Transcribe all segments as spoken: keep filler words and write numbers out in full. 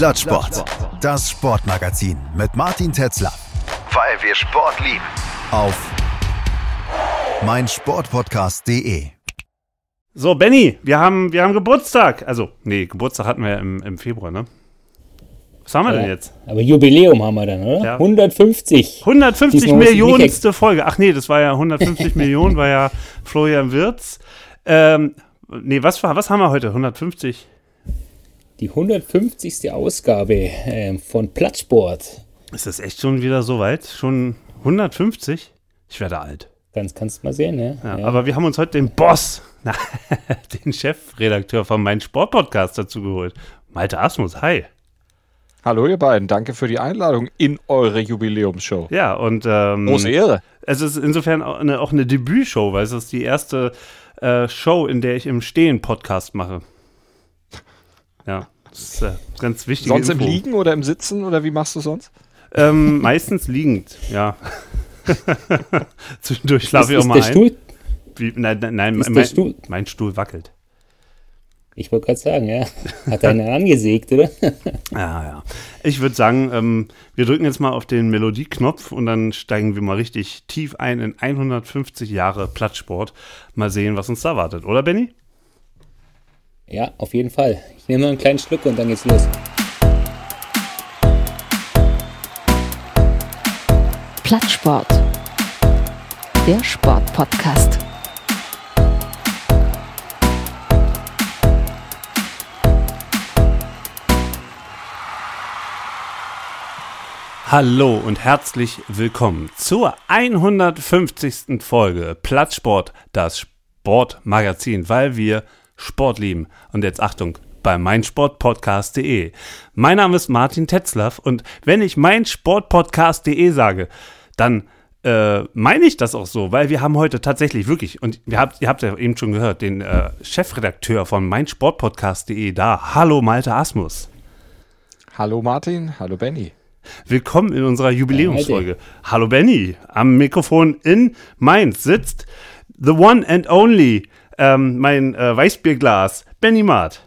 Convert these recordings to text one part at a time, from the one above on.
Plattsport. Das Sportmagazin mit Martin Tetzler. Weil wir Sport lieben. Auf meinsportpodcast punkt de. So, Benni, wir haben, wir haben Geburtstag. Also, nee, Geburtstag hatten wir ja im, im Februar, ne? Was haben wir ja, denn jetzt? Aber Jubiläum haben wir dann, oder? Ja. hundertfünfzig. hundertfünfzig Millionenste Folge. Ach nee, das war ja hundertfünfzig Millionen, war ja Florian Wirtz. Ähm, nee, was, was haben wir heute? hundertfünfzig? Die hundertfünfzigste Ausgabe äh, von Plattsport. Ist das echt schon wieder so weit? Schon hundertfünfzig? Ich werde alt. Ganz kannst du mal sehen, ne? Ja, ja. Aber wir haben uns heute den Boss, na, den Chefredakteur von meinem Sportpodcast dazu geholt. Malte Asmus, hi. Hallo ihr beiden, danke für die Einladung in eure Jubiläumsshow. Ja, und ähm, große Ehre. Es ist insofern auch eine, auch eine Debütshow, weil es ist die erste äh, Show, in der ich im Stehen Podcast mache. Ja, das ist äh, ganz wichtig. Sonst Info. Im Liegen oder im Sitzen oder wie machst du sonst? Ähm, meistens liegend, ja. Zwischendurch schlafe ich auch ist mal der ein. Stuhl? Wie, nein, nein, nein ist mein, der Stuhl? mein Stuhl wackelt. Ich wollte gerade sagen, ja. Hat einer angesägt, oder? Ja, ja. Ich würde sagen, ähm, wir drücken jetzt mal auf den Melodieknopf und dann steigen wir mal richtig tief ein in hundertfünfzig Jahre Plattsport. Mal sehen, was uns da wartet. Oder, Benni? Ja, auf jeden Fall. Ich nehme noch einen kleinen Schluck und dann geht's los. Plattsport. Der Sportpodcast. Hallo und herzlich willkommen zur hundertfünfzigsten Folge Plattsport, das Sportmagazin, weil wir Sport lieben. Und jetzt Achtung, bei meinsportpodcast punkt de. Mein Name ist Martin Tetzlaff und wenn ich meinsportpodcast punkt de sage, dann äh, meine ich das auch so, weil wir haben heute tatsächlich wirklich, und ihr habt, ihr habt ja eben schon gehört, den äh, Chefredakteur von meinsportpodcast punkt de da. Hallo Malte Asmus. Hallo Martin, hallo Benni. Willkommen in unserer Jubiläumsfolge. Ja, hallo Benni. Am Mikrofon in Mainz sitzt the one and only, ähm, mein äh, Weißbierglas, Benni Maat.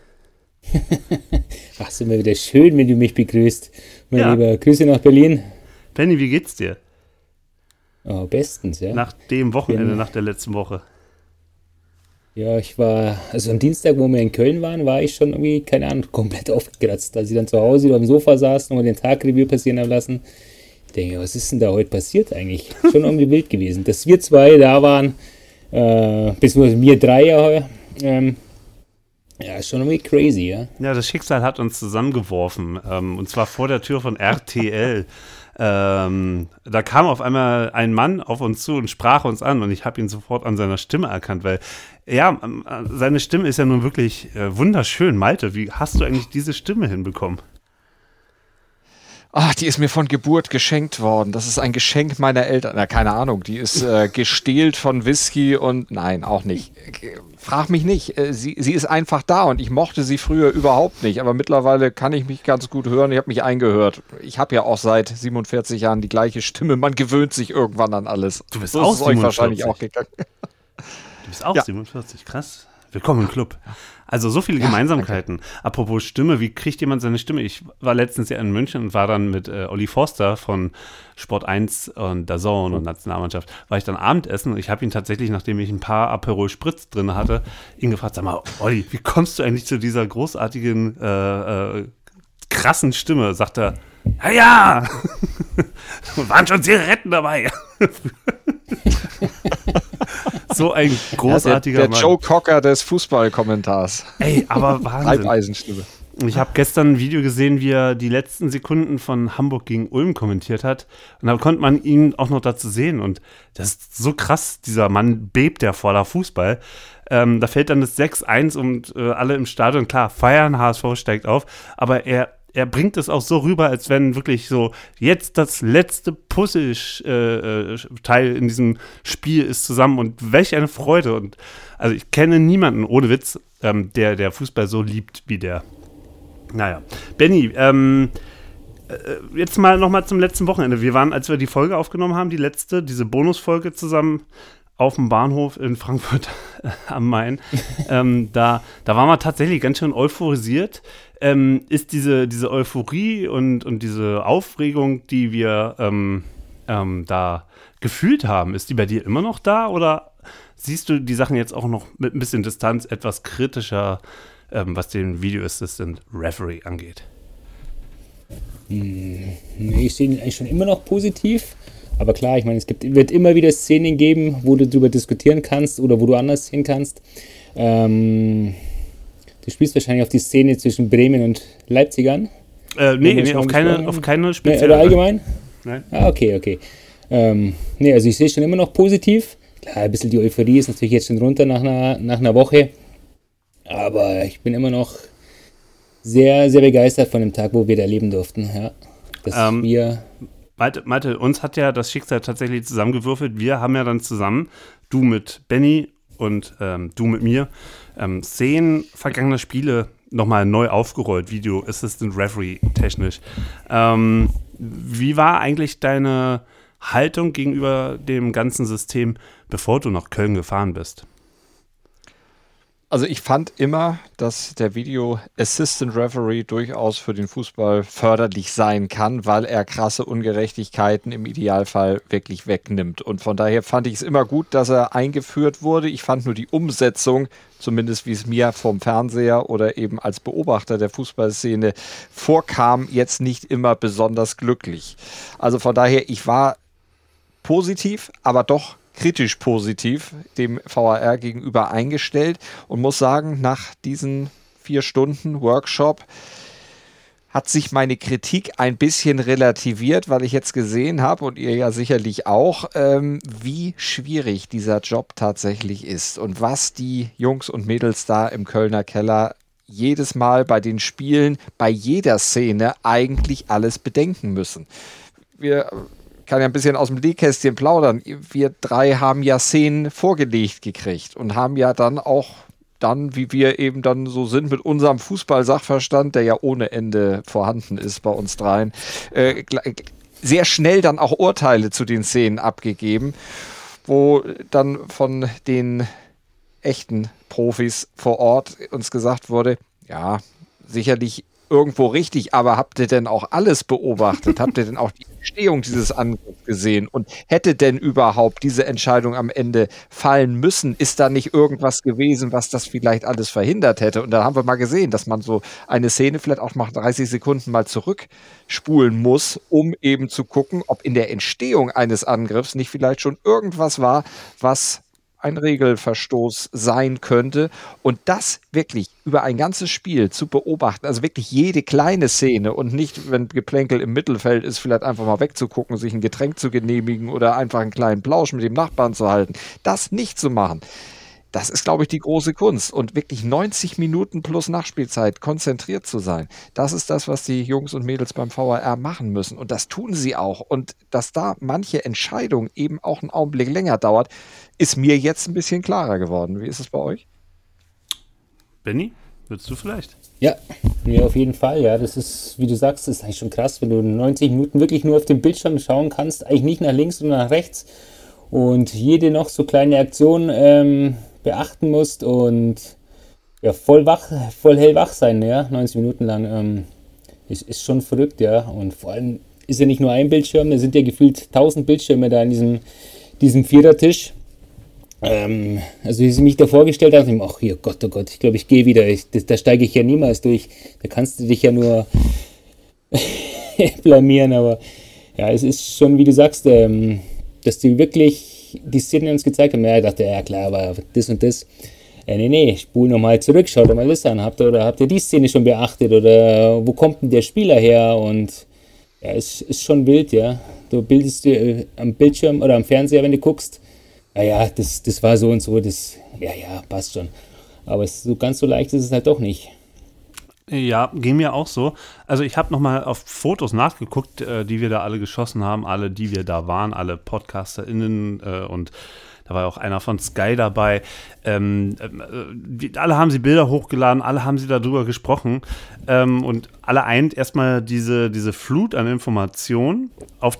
Ach, ist immer wieder schön, wenn du mich begrüßt. Mein Ja. lieber, Grüße nach Berlin. Benni, wie geht's dir? Oh, bestens, ja. Nach dem Wochenende, Bin- nach der letzten Woche. Ja, ich war, also am Dienstag, wo wir in Köln waren, war ich schon irgendwie, keine Ahnung, komplett aufgekratzt. Als ich dann zu Hause oder am Sofa saß und mir den Tag Revue passieren haben lassen, ich denke, was ist denn da heute passiert eigentlich? Schon irgendwie wild gewesen. Dass wir zwei da waren, äh, beziehungsweise wir drei ja, ähm, ja, ist schon irgendwie crazy, ja. Ja, das Schicksal hat uns zusammengeworfen, ähm, und zwar vor der Tür von R T L. ähm, da kam auf einmal ein Mann auf uns zu und sprach uns an und ich habe ihn sofort an seiner Stimme erkannt, weil, ja, ähm, seine Stimme ist ja nun wirklich äh, wunderschön. Malte, wie hast du eigentlich diese Stimme hinbekommen? Ach, die ist mir von Geburt geschenkt worden. Das ist ein Geschenk meiner Eltern. Na, keine Ahnung. Die ist äh, gestählt von Whisky und nein, auch nicht. Frag mich nicht. Äh, sie, sie ist einfach da und ich mochte sie früher überhaupt nicht. Aber mittlerweile kann ich mich ganz gut hören. Ich habe mich eingehört. Ich habe ja auch seit siebenundvierzig Jahren die gleiche Stimme. Man gewöhnt sich irgendwann an alles. Du bist so auch ist es euch siebenundvierzig. wahrscheinlich auch gegangen. Du bist auch Ja. siebenundvierzig, krass. Willkommen im Club. Also so viele Ja, Gemeinsamkeiten. Apropos Stimme, wie kriegt jemand seine Stimme? Ich war letztens ja in München und war dann mit äh, Olli Forster von Sport eins und D A Z N und Nationalmannschaft, war ich dann Abendessen und ich habe ihn tatsächlich, nachdem ich ein paar Aperol Spritz drin hatte, ihn gefragt, sag mal, Olli, wie kommst du eigentlich zu dieser großartigen, äh, äh, krassen Stimme? Sagt er, ja, ja, waren schon Zigaretten dabei. So ein großartiger ja, der, der Mann. Joe Cocker des Fußballkommentars. Ei, aber Wahnsinn. Halbeisenstimme. Ich habe gestern ein Video gesehen, wie er die letzten Sekunden von Hamburg gegen Ulm kommentiert hat. Und da konnte man ihn auch noch dazu sehen. Und das ist so krass, dieser Mann bebt ja voller Fußball. Ähm, da fällt dann das sechs eins und äh, alle im Stadion, klar, feiern, H S V steigt auf. Aber er Er bringt es auch so rüber, als wenn wirklich so jetzt das letzte Puzzle-Teil äh, in diesem Spiel ist zusammen und welch eine Freude. Und also ich kenne niemanden, ohne Witz, ähm, der, der Fußball so liebt wie der. Naja, Benni, ähm, äh, jetzt mal nochmal zum letzten Wochenende. Wir waren, als wir die Folge aufgenommen haben, die letzte, diese Bonusfolge zusammen, auf dem Bahnhof in Frankfurt am Main. ähm, da, da waren wir tatsächlich ganz schön euphorisiert. Ähm, ist diese, diese Euphorie und, und diese Aufregung, die wir ähm, ähm, da gefühlt haben, ist die bei dir immer noch da oder siehst du die Sachen jetzt auch noch mit ein bisschen Distanz etwas kritischer, ähm, was den Video Assistant Referee angeht? Nee, ich sehe ihn eigentlich schon immer noch positiv. Aber klar, ich meine, es gibt, wird immer wieder Szenen geben, wo du darüber diskutieren kannst oder wo du anders sehen kannst. Ähm, du spielst wahrscheinlich auf die Szene zwischen Bremen und Leipzig an. Äh, nee, nee auf, keine, auf keine spezielle. Nee, oder allgemein? Nein. Ah, okay, okay. Ähm, nee, also ich sehe schon immer noch positiv. Klar, ein bisschen die Euphorie ist natürlich jetzt schon runter nach einer, nach einer Woche. Aber ich bin immer noch sehr, sehr begeistert von dem Tag, wo wir da erleben durften. Ja, dass ähm, wir... Malte, Malte, uns hat ja das Schicksal tatsächlich zusammengewürfelt. Wir haben ja dann zusammen, du mit Benny und ähm, du mit mir, ähm, Szenen vergangener Spiele nochmal neu aufgerollt, Video Assistant Referee technisch. Ähm, wie war eigentlich deine Haltung gegenüber dem ganzen System, bevor du nach Köln gefahren bist? Also ich fand immer, dass der Video Assistant Referee durchaus für den Fußball förderlich sein kann, weil er krasse Ungerechtigkeiten im Idealfall wirklich wegnimmt. Und von daher fand ich es immer gut, dass er eingeführt wurde. Ich fand nur die Umsetzung, zumindest wie es mir vom Fernseher oder eben als Beobachter der Fußballszene vorkam, jetzt nicht immer besonders glücklich. Also von daher, ich war positiv, aber doch kritisch positiv dem V A R gegenüber eingestellt und muss sagen, nach diesen vier Stunden Workshop hat sich meine Kritik ein bisschen relativiert, weil ich jetzt gesehen habe und ihr ja sicherlich auch, ähm, wie schwierig dieser Job tatsächlich ist und was die Jungs und Mädels da im Kölner Keller jedes Mal bei den Spielen, bei jeder Szene eigentlich alles bedenken müssen. Wir kann ja ein bisschen aus dem Nähkästchen plaudern. Wir drei haben ja Szenen vorgelegt gekriegt und haben ja dann auch dann, wie wir eben dann so sind, mit unserem Fußball-Sachverstand, der ja ohne Ende vorhanden ist bei uns dreien, äh, sehr schnell dann auch Urteile zu den Szenen abgegeben, wo dann von den echten Profis vor Ort uns gesagt wurde, ja, sicherlich irgendwo richtig, aber habt ihr denn auch alles beobachtet? Habt ihr denn auch die Entstehung dieses Angriffs gesehen? Und hätte denn überhaupt diese Entscheidung am Ende fallen müssen? Ist da nicht irgendwas gewesen, was das vielleicht alles verhindert hätte? Und da haben wir mal gesehen, dass man so eine Szene vielleicht auch nach dreißig Sekunden mal zurückspulen muss, um eben zu gucken, ob in der Entstehung eines Angriffs nicht vielleicht schon irgendwas war, was ein Regelverstoß sein könnte. Und das wirklich über ein ganzes Spiel zu beobachten, also wirklich jede kleine Szene und nicht, wenn Geplänkel im Mittelfeld ist, vielleicht einfach mal wegzugucken, sich ein Getränk zu genehmigen oder einfach einen kleinen Plausch mit dem Nachbarn zu halten, das nicht zu machen. Das ist, glaube ich, die große Kunst. Und wirklich neunzig Minuten plus Nachspielzeit konzentriert zu sein, das ist das, was die Jungs und Mädels beim V A R machen müssen. Und das tun sie auch. Und dass da manche Entscheidung eben auch einen Augenblick länger dauert, ist mir jetzt ein bisschen klarer geworden. Wie ist es bei euch? Benni, würdest du vielleicht? Ja, ja, auf jeden Fall. Ja, das ist, wie du sagst, das ist eigentlich schon krass, wenn du neunzig Minuten wirklich nur auf den Bildschirm schauen kannst, eigentlich nicht nach links und nach rechts und jede noch so kleine Aktion ähm, beachten musst und ja, voll wach, voll hellwach sein, ja, neunzig Minuten lang, ähm, ist, ist schon verrückt, ja. Und vor allem ist ja nicht nur ein Bildschirm, da sind ja gefühlt tausend Bildschirme da an diesem, diesem Vierertisch. Ähm, also wie sie mich da vorgestellt hat, dachte ich, ach hier, Gott, oh Gott, ich glaube, ich gehe wieder, ich, das, da steige ich ja niemals durch, da kannst du dich ja nur blamieren, aber ja, es ist schon, wie du sagst, ähm, dass die wirklich die Szene uns gezeigt haben, ja, ich dachte, ja klar, aber das und das, äh, nee, nee, spul nochmal zurück, schaut mal das an, habt ihr, oder habt ihr die Szene schon beachtet, oder wo kommt denn der Spieler her, und ja, es ist schon wild, ja, du bildest dir äh, am Bildschirm oder am Fernseher, wenn du guckst, naja, das, das war so und so, das, ja, ja, passt schon. Aber es, so ganz so leicht ist es halt doch nicht. Ja, ging mir auch so. Also ich habe nochmal auf Fotos nachgeguckt, äh, die wir da alle geschossen haben, alle, die wir da waren, alle PodcasterInnen äh, und da war auch einer von Sky dabei. Ähm, äh, die, alle haben sie Bilder hochgeladen, alle haben sie darüber gesprochen ähm, und alle eint erstmal diese, diese Flut an Informationen auf diesen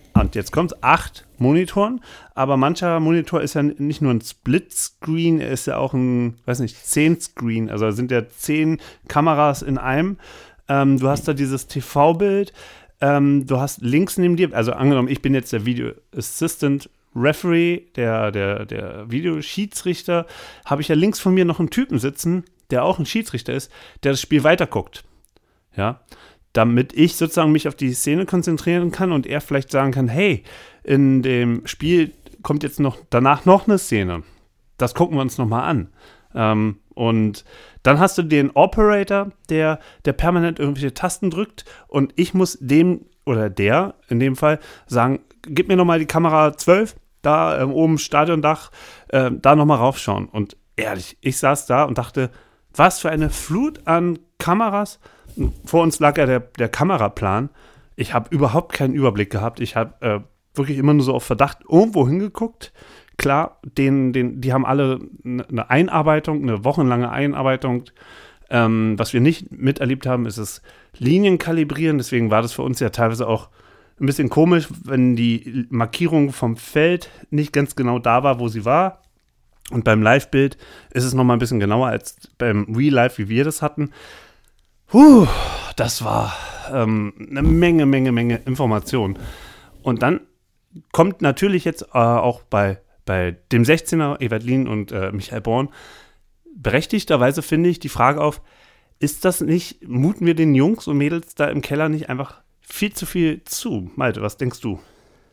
und jetzt kommt acht Monitoren, aber mancher Monitor ist ja nicht nur ein Split-Screen, er ist ja auch ein, weiß nicht, zehn-Screen, also sind ja zehn Kameras in einem. Ähm, du hast da dieses T V-Bild, ähm, du hast links neben dir, also angenommen, ich bin jetzt der Video Assistant Referee, der, der, der Videoschiedsrichter, habe ich ja links von mir noch einen Typen sitzen, der auch ein Schiedsrichter ist, der das Spiel weiterguckt. Ja, damit ich sozusagen mich auf die Szene konzentrieren kann und er vielleicht sagen kann, hey, in dem Spiel kommt jetzt noch danach noch eine Szene. Das gucken wir uns nochmal an. Ähm, und dann hast du den Operator, der, der permanent irgendwelche Tasten drückt und ich muss dem oder der in dem Fall sagen, gib mir nochmal die Kamera zwölf, da ähm, oben Stadiondach, äh, da nochmal raufschauen. Und ehrlich, ich saß da und dachte, was für eine Flut an Kameras. Vor uns lag ja der, der Kameraplan. Ich habe überhaupt keinen Überblick gehabt. Ich habe äh, wirklich immer nur so auf Verdacht irgendwo hingeguckt. Klar, den, den, die haben alle eine Einarbeitung, eine wochenlange Einarbeitung. Ähm, was wir nicht miterlebt haben, ist das Linienkalibrieren. Deswegen war das für uns ja teilweise auch ein bisschen komisch, wenn die Markierung vom Feld nicht ganz genau da war, wo sie war. Und beim Live-Bild ist es nochmal ein bisschen genauer als beim Real Life, wie wir das hatten. Puh, das war ähm, eine Menge, Menge, Menge Informationen. Und dann kommt natürlich jetzt äh, auch bei, bei dem sechzehner, Evert Lien und äh, Michael Born, berechtigterweise finde ich die Frage auf, ist das nicht, muten wir den Jungs und Mädels da im Keller nicht einfach viel zu viel zu? Malte, was denkst du?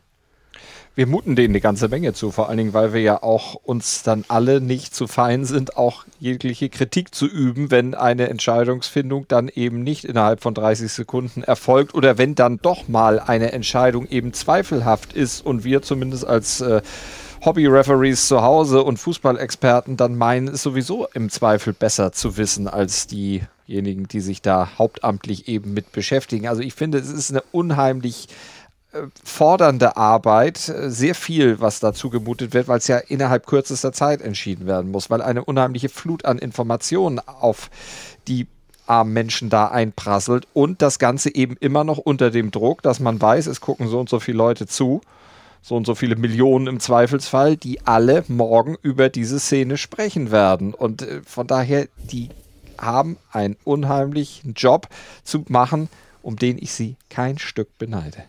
Wir muten denen eine ganze Menge zu, vor allen Dingen, weil wir ja auch uns dann alle nicht zu fein sind, auch jegliche Kritik zu üben, wenn eine Entscheidungsfindung dann eben nicht innerhalb von dreißig Sekunden erfolgt oder wenn dann doch mal eine Entscheidung eben zweifelhaft ist und wir zumindest als äh, Hobby-Referees zu Hause und Fußballexperten dann meinen, es sowieso im Zweifel besser zu wissen als diejenigen, die sich da hauptamtlich eben mit beschäftigen. Also ich finde, es ist eine unheimlich fordernde Arbeit, sehr viel, was dazu gemutet wird, weil es ja innerhalb kürzester Zeit entschieden werden muss, weil eine unheimliche Flut an Informationen auf die armen Menschen da einprasselt und das Ganze eben immer noch unter dem Druck, dass man weiß, es gucken so und so viele Leute zu, so und so viele Millionen im Zweifelsfall, die alle morgen über diese Szene sprechen werden. Und von daher, die haben einen unheimlichen Job zu machen, um den ich sie kein Stück beneide.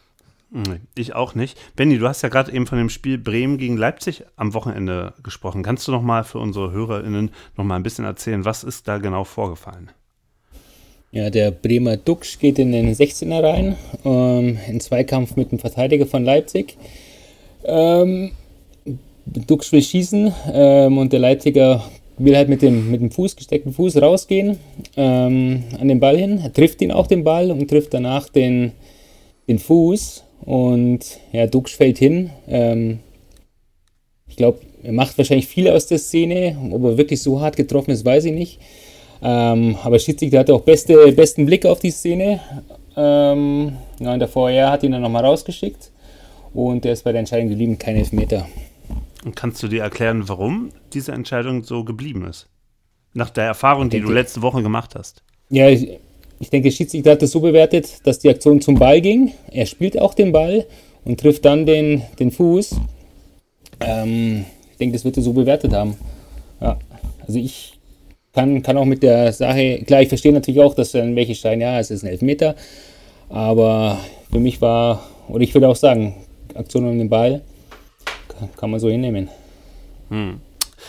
Ich auch nicht. Benni, du hast ja gerade eben von dem Spiel Bremen gegen Leipzig am Wochenende gesprochen. Kannst du noch mal für unsere HörerInnen noch mal ein bisschen erzählen, was ist da genau vorgefallen? Ja, der Bremer Duxch geht in den sechzehner rein, ähm, in Zweikampf mit dem Verteidiger von Leipzig. Ähm, Duxch will schießen ähm, und der Leipziger will halt mit dem, mit dem Fuß, gesteckten Fuß rausgehen ähm, an den Ball hin. Er trifft ihn auch den Ball und trifft danach den, den Fuß. Und ja, Duxch fällt hin. Ähm, ich glaube, er macht wahrscheinlich viel aus der Szene. Ob er wirklich so hart getroffen ist, weiß ich nicht. Ähm, aber Schiedsrichter hatte auch beste, besten Blick auf die Szene. Ähm, ja, und der V A R hat ihn dann nochmal rausgeschickt. Und er ist bei der Entscheidung geblieben, kein Elfmeter. Und kannst du dir erklären, warum diese Entscheidung so geblieben ist? Nach der Erfahrung, die du letzte Woche gemacht hast. Ja, ich, ich denke, der Schiedsrichter hat das so bewertet, dass die Aktion zum Ball ging. Er spielt auch den Ball und trifft dann den, den Fuß. Ähm, ich denke, das wird er so bewertet haben. Ja, also ich kann, kann auch mit der Sache, klar, ich verstehe natürlich auch, dass dann welche schreien, ja, es ist ein Elfmeter. Aber für mich war, oder ich würde auch sagen, Aktion um den Ball kann, kann man so hinnehmen. Hm.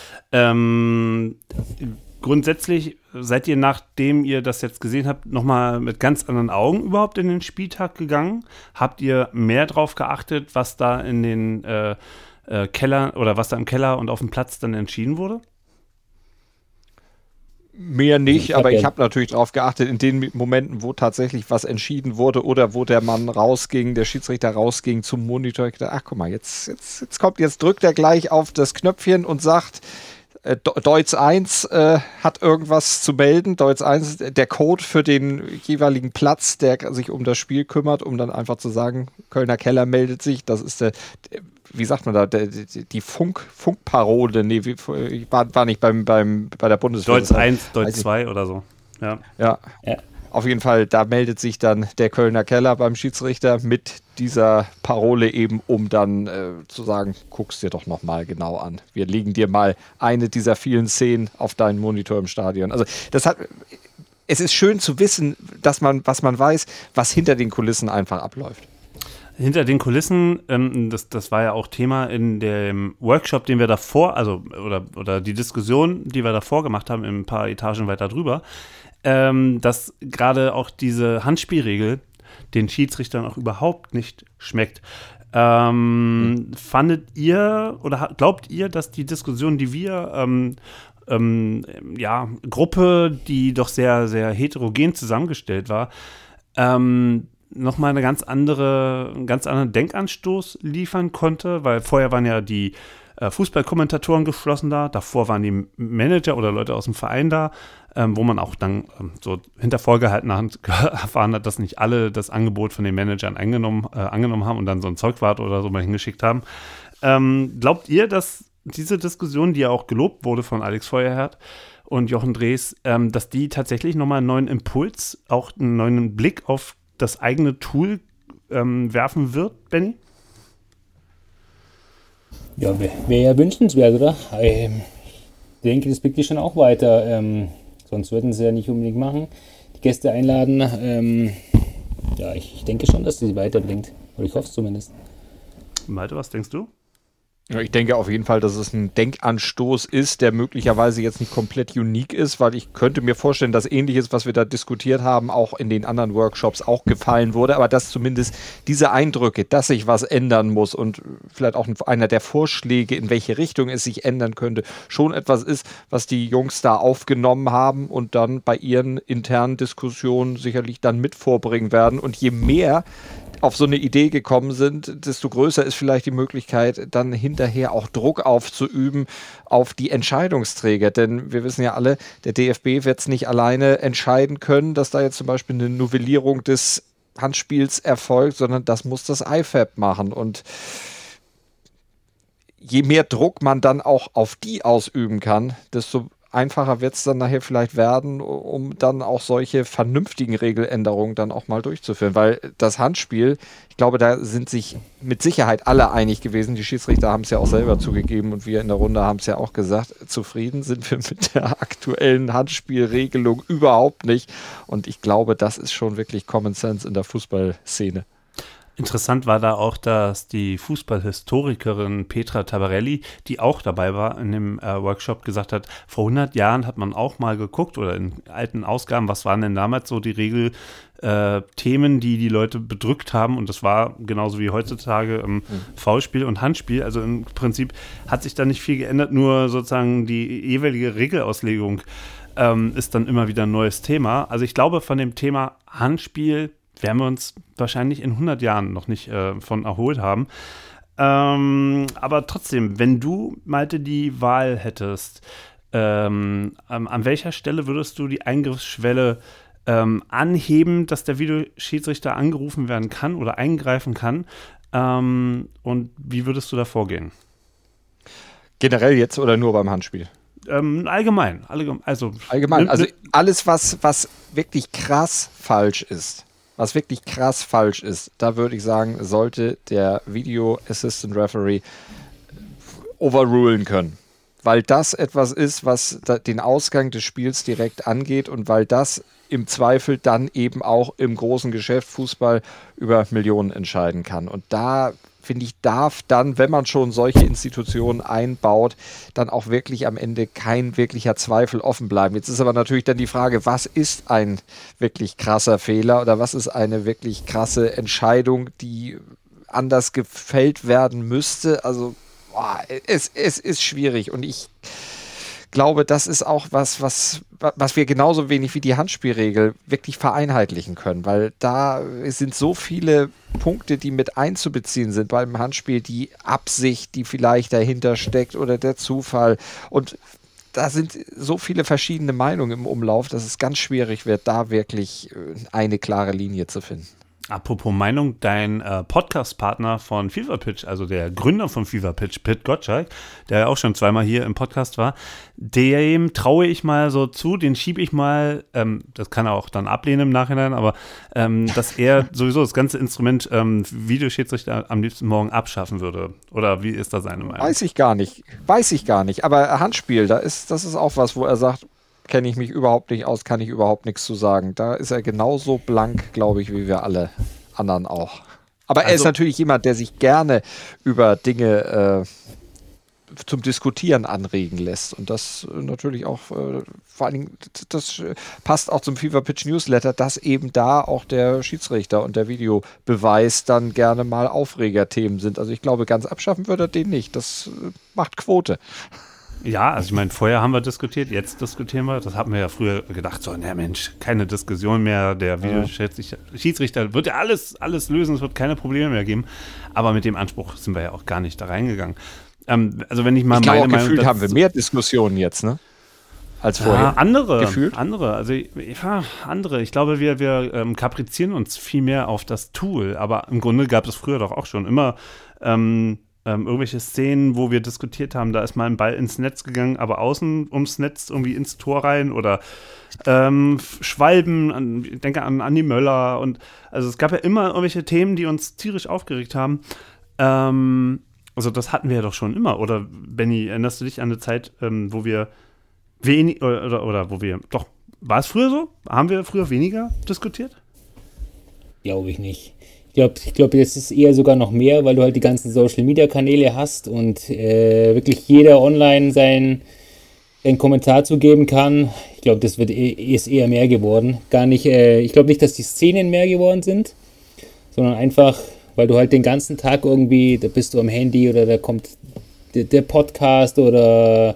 Ähm, grundsätzlich seid ihr, nachdem ihr das jetzt gesehen habt, nochmal mit ganz anderen Augen überhaupt in den Spieltag gegangen? Habt ihr mehr drauf geachtet, was da in den äh, äh, Keller oder was da im Keller und auf dem Platz dann entschieden wurde? Mehr nicht, aber ich habe natürlich darauf geachtet, in den Momenten, wo tatsächlich was entschieden wurde oder wo der Mann rausging, der Schiedsrichter rausging zum Monitor. Ich dachte, ach guck mal, jetzt, jetzt, jetzt kommt, jetzt drückt er gleich auf das Knöpfchen und sagt, äh, Deutz eins äh, hat irgendwas zu melden. Deutz eins, der Code für den jeweiligen Platz, der sich um das Spiel kümmert, um dann einfach zu sagen, Kölner Keller meldet sich. Das ist der, wie sagt man da, der, die Funk, Funkparole, nee, wie, war, war nicht beim, beim, bei der Bundeswehr. Deutz eins, Deutz zwei oder so. Ja. Ja. ja. Auf jeden Fall, da meldet sich dann der Kölner Keller beim Schiedsrichter mit dieser Parole eben, um dann äh, zu sagen, guck's dir doch nochmal genau an. Wir legen dir mal eine dieser vielen Szenen auf deinen Monitor im Stadion. Also das hat, es ist schön zu wissen, dass man, was man weiß, was hinter den Kulissen einfach abläuft. Hinter den Kulissen, ähm, das, das war ja auch Thema in dem Workshop, den wir davor, also oder, oder die Diskussion, die wir davor gemacht haben, ein paar Etagen weiter drüber, ähm, dass gerade auch diese Handspielregel den Schiedsrichtern auch überhaupt nicht schmeckt. Ähm, mhm. Fandet ihr oder glaubt ihr, dass die Diskussion, die wir ähm, ähm, ja, Gruppe, die doch sehr, sehr heterogen zusammengestellt war, ähm, nochmal eine ganz andere, einen ganz anderen Denkanstoß liefern konnte, weil vorher waren ja die äh, Fußballkommentatoren geschlossen da, davor waren die Manager oder Leute aus dem Verein da, ähm, wo man auch dann ähm, so hinter vorgehaltener Hand erfahren hat, dass nicht alle das Angebot von den Managern angenommen, äh, angenommen haben und dann so ein Zeugwart oder so mal hingeschickt haben. Ähm, glaubt ihr, dass diese Diskussion, die ja auch gelobt wurde von Alex Feuerherd und Jochen Drees, ähm, dass die tatsächlich nochmal einen neuen Impuls, auch einen neuen Blick auf das eigene Tool ähm, werfen wird, Benni? Ja, wäre wär ja wünschenswert, oder? Ähm, ich denke, das bringt die schon auch weiter. Ähm, sonst würden sie ja nicht unbedingt machen. Die Gäste einladen. Ähm, ja, ich, ich denke schon, dass sie weiterbringt. Oder ich hoffe es zumindest. Malte, was denkst du? Ja, ich denke auf jeden Fall, dass es ein Denkanstoß ist, der möglicherweise jetzt nicht komplett unique ist, weil ich könnte mir vorstellen, dass Ähnliches, was wir da diskutiert haben, auch in den anderen Workshops auch gefallen wurde, aber dass zumindest diese Eindrücke, dass sich was ändern muss und vielleicht auch einer der Vorschläge, in welche Richtung es sich ändern könnte, schon etwas ist, was die Jungs da aufgenommen haben und dann bei ihren internen Diskussionen sicherlich dann mit vorbringen werden. Und je mehr auf so eine Idee gekommen sind, desto größer ist vielleicht die Möglichkeit, dann hinterher auch Druck aufzuüben auf die Entscheidungsträger. Denn wir wissen ja alle, der D F B wird es nicht alleine entscheiden können, dass da jetzt zum Beispiel eine Novellierung des Handspiels erfolgt, sondern das muss das I F A B machen. Und je mehr Druck man dann auch auf die ausüben kann, desto einfacher wird es dann nachher vielleicht werden, um dann auch solche vernünftigen Regeländerungen dann auch mal durchzuführen. Weil das Handspiel, ich glaube, da sind sich mit Sicherheit alle einig gewesen. Die Schiedsrichter haben es ja auch selber zugegeben und wir in der Runde haben es ja auch gesagt, zufrieden sind wir mit der aktuellen Handspielregelung überhaupt nicht. Und ich glaube, das ist schon wirklich Common Sense in der Fußballszene. Interessant war da auch, dass die Fußballhistorikerin Petra Tabarelli, die auch dabei war in dem äh, Workshop, gesagt hat, vor hundert Jahren hat man auch mal geguckt oder in alten Ausgaben, was waren denn damals so die Regelthemen, äh, die die Leute bedrückt haben, und das war genauso wie heutzutage ähm, mhm. Foulspiel und Handspiel, also im Prinzip hat sich da nicht viel geändert, nur sozusagen die jeweilige Regelauslegung ähm, ist dann immer wieder ein neues Thema. Also ich glaube, von dem Thema Handspiel werden wir uns wahrscheinlich in hundert Jahren noch nicht äh, von erholt haben. Ähm, aber trotzdem, wenn du, Malte, die Wahl hättest, ähm, ähm, an welcher Stelle würdest du die Eingriffsschwelle ähm, anheben, dass der Videoschiedsrichter angerufen werden kann oder eingreifen kann? Ähm, und wie würdest du da vorgehen? Generell jetzt oder nur beim Handspiel? Ähm, allgemein. Allgemein. Also, allgemein. Also alles, was, was wirklich krass falsch ist, was wirklich krass falsch ist, da würde ich sagen, sollte der Video Assistant Referee overrulen können. Weil das etwas ist, was da den Ausgang des Spiels direkt angeht und weil das im Zweifel dann eben auch im großen Geschäft Fußball über Millionen entscheiden kann. Und da, finde ich, darf dann, wenn man schon solche Institutionen einbaut, dann auch wirklich am Ende kein wirklicher Zweifel offen bleiben. Jetzt ist aber natürlich dann die Frage, was ist ein wirklich krasser Fehler oder was ist eine wirklich krasse Entscheidung, die anders gefällt werden müsste? Also boah, es, es ist schwierig und ich glaube, das ist auch was, was, was wir genauso wenig wie die Handspielregel wirklich vereinheitlichen können, weil da sind so viele Punkte, die mit einzubeziehen sind beim Handspiel, die Absicht, die vielleicht dahinter steckt oder der Zufall, und da sind so viele verschiedene Meinungen im Umlauf, dass es ganz schwierig wird, da wirklich eine klare Linie zu finden. Apropos Meinung, dein äh, Podcast-Partner von Fever Pitch, also der Gründer von Fever Pitch, Pit Gottschalk, der ja auch schon zweimal hier im Podcast war, dem traue ich mal so zu, den schiebe ich mal, ähm, das kann er auch dann ablehnen im Nachhinein, aber ähm, dass er sowieso das ganze Instrument ähm, Videoschiedsrichter am liebsten morgen abschaffen würde. Oder wie ist da seine Meinung? Weiß ich gar nicht. Weiß ich gar nicht. Aber Handspiel, da ist, das ist auch was, wo er sagt, kenne ich mich überhaupt nicht aus, kann ich überhaupt nichts zu sagen. Da ist er genauso blank, glaube ich, wie wir alle anderen auch. Aber er Also, ist natürlich jemand, der sich gerne über Dinge äh, zum Diskutieren anregen lässt. Und das äh, natürlich auch, äh, vor allen Dingen, das äh, passt auch zum Fever Pitch Newsletter, dass eben da auch der Schiedsrichter und der Videobeweis dann gerne mal Aufregerthemen sind. Also ich glaube, ganz abschaffen würde er den nicht. Das äh, macht Quote. Ja, also ich meine, vorher haben wir diskutiert, jetzt diskutieren wir. Das haben wir ja früher gedacht, so, na Mensch, keine Diskussion mehr. Der Videoschiedsrichter Schiedsrichter wird ja alles, alles lösen, es wird keine Probleme mehr geben. Aber mit dem Anspruch sind wir ja auch gar nicht da reingegangen. Ähm, also wenn ich mal ich meine glaube, Meinung gefühlt dazu, haben wir mehr Diskussionen jetzt, ne? Als vorher. Ja, andere, gefühlt. andere, also ja, andere. Ich glaube, wir, wir ähm, kaprizieren uns viel mehr auf das Tool. Aber im Grunde gab es früher doch auch schon immer ähm, Ähm, irgendwelche Szenen, wo wir diskutiert haben, da ist mal ein Ball ins Netz gegangen, aber außen ums Netz irgendwie ins Tor rein oder ähm, Schwalben, an, ich denke an Andi Möller und also es gab ja immer irgendwelche Themen, die uns tierisch aufgeregt haben. Ähm, also das hatten wir ja doch schon immer. Oder Benni, erinnerst du dich an eine Zeit, ähm, wo wir wenig oder, oder, oder wo wir, doch, war es früher so? Haben wir früher weniger diskutiert? Glaube ich nicht. Ich glaube, ich glaub, jetzt ist eher sogar noch mehr, weil du halt die ganzen Social-Media-Kanäle hast und äh, wirklich jeder online seinen, seinen Kommentar zugeben kann. Ich glaube, das wird eh, ist eher mehr geworden. Gar nicht, äh, ich glaube nicht, dass die Szenen mehr geworden sind, sondern einfach, weil du halt den ganzen Tag irgendwie, da bist du am Handy oder da kommt der, der Podcast oder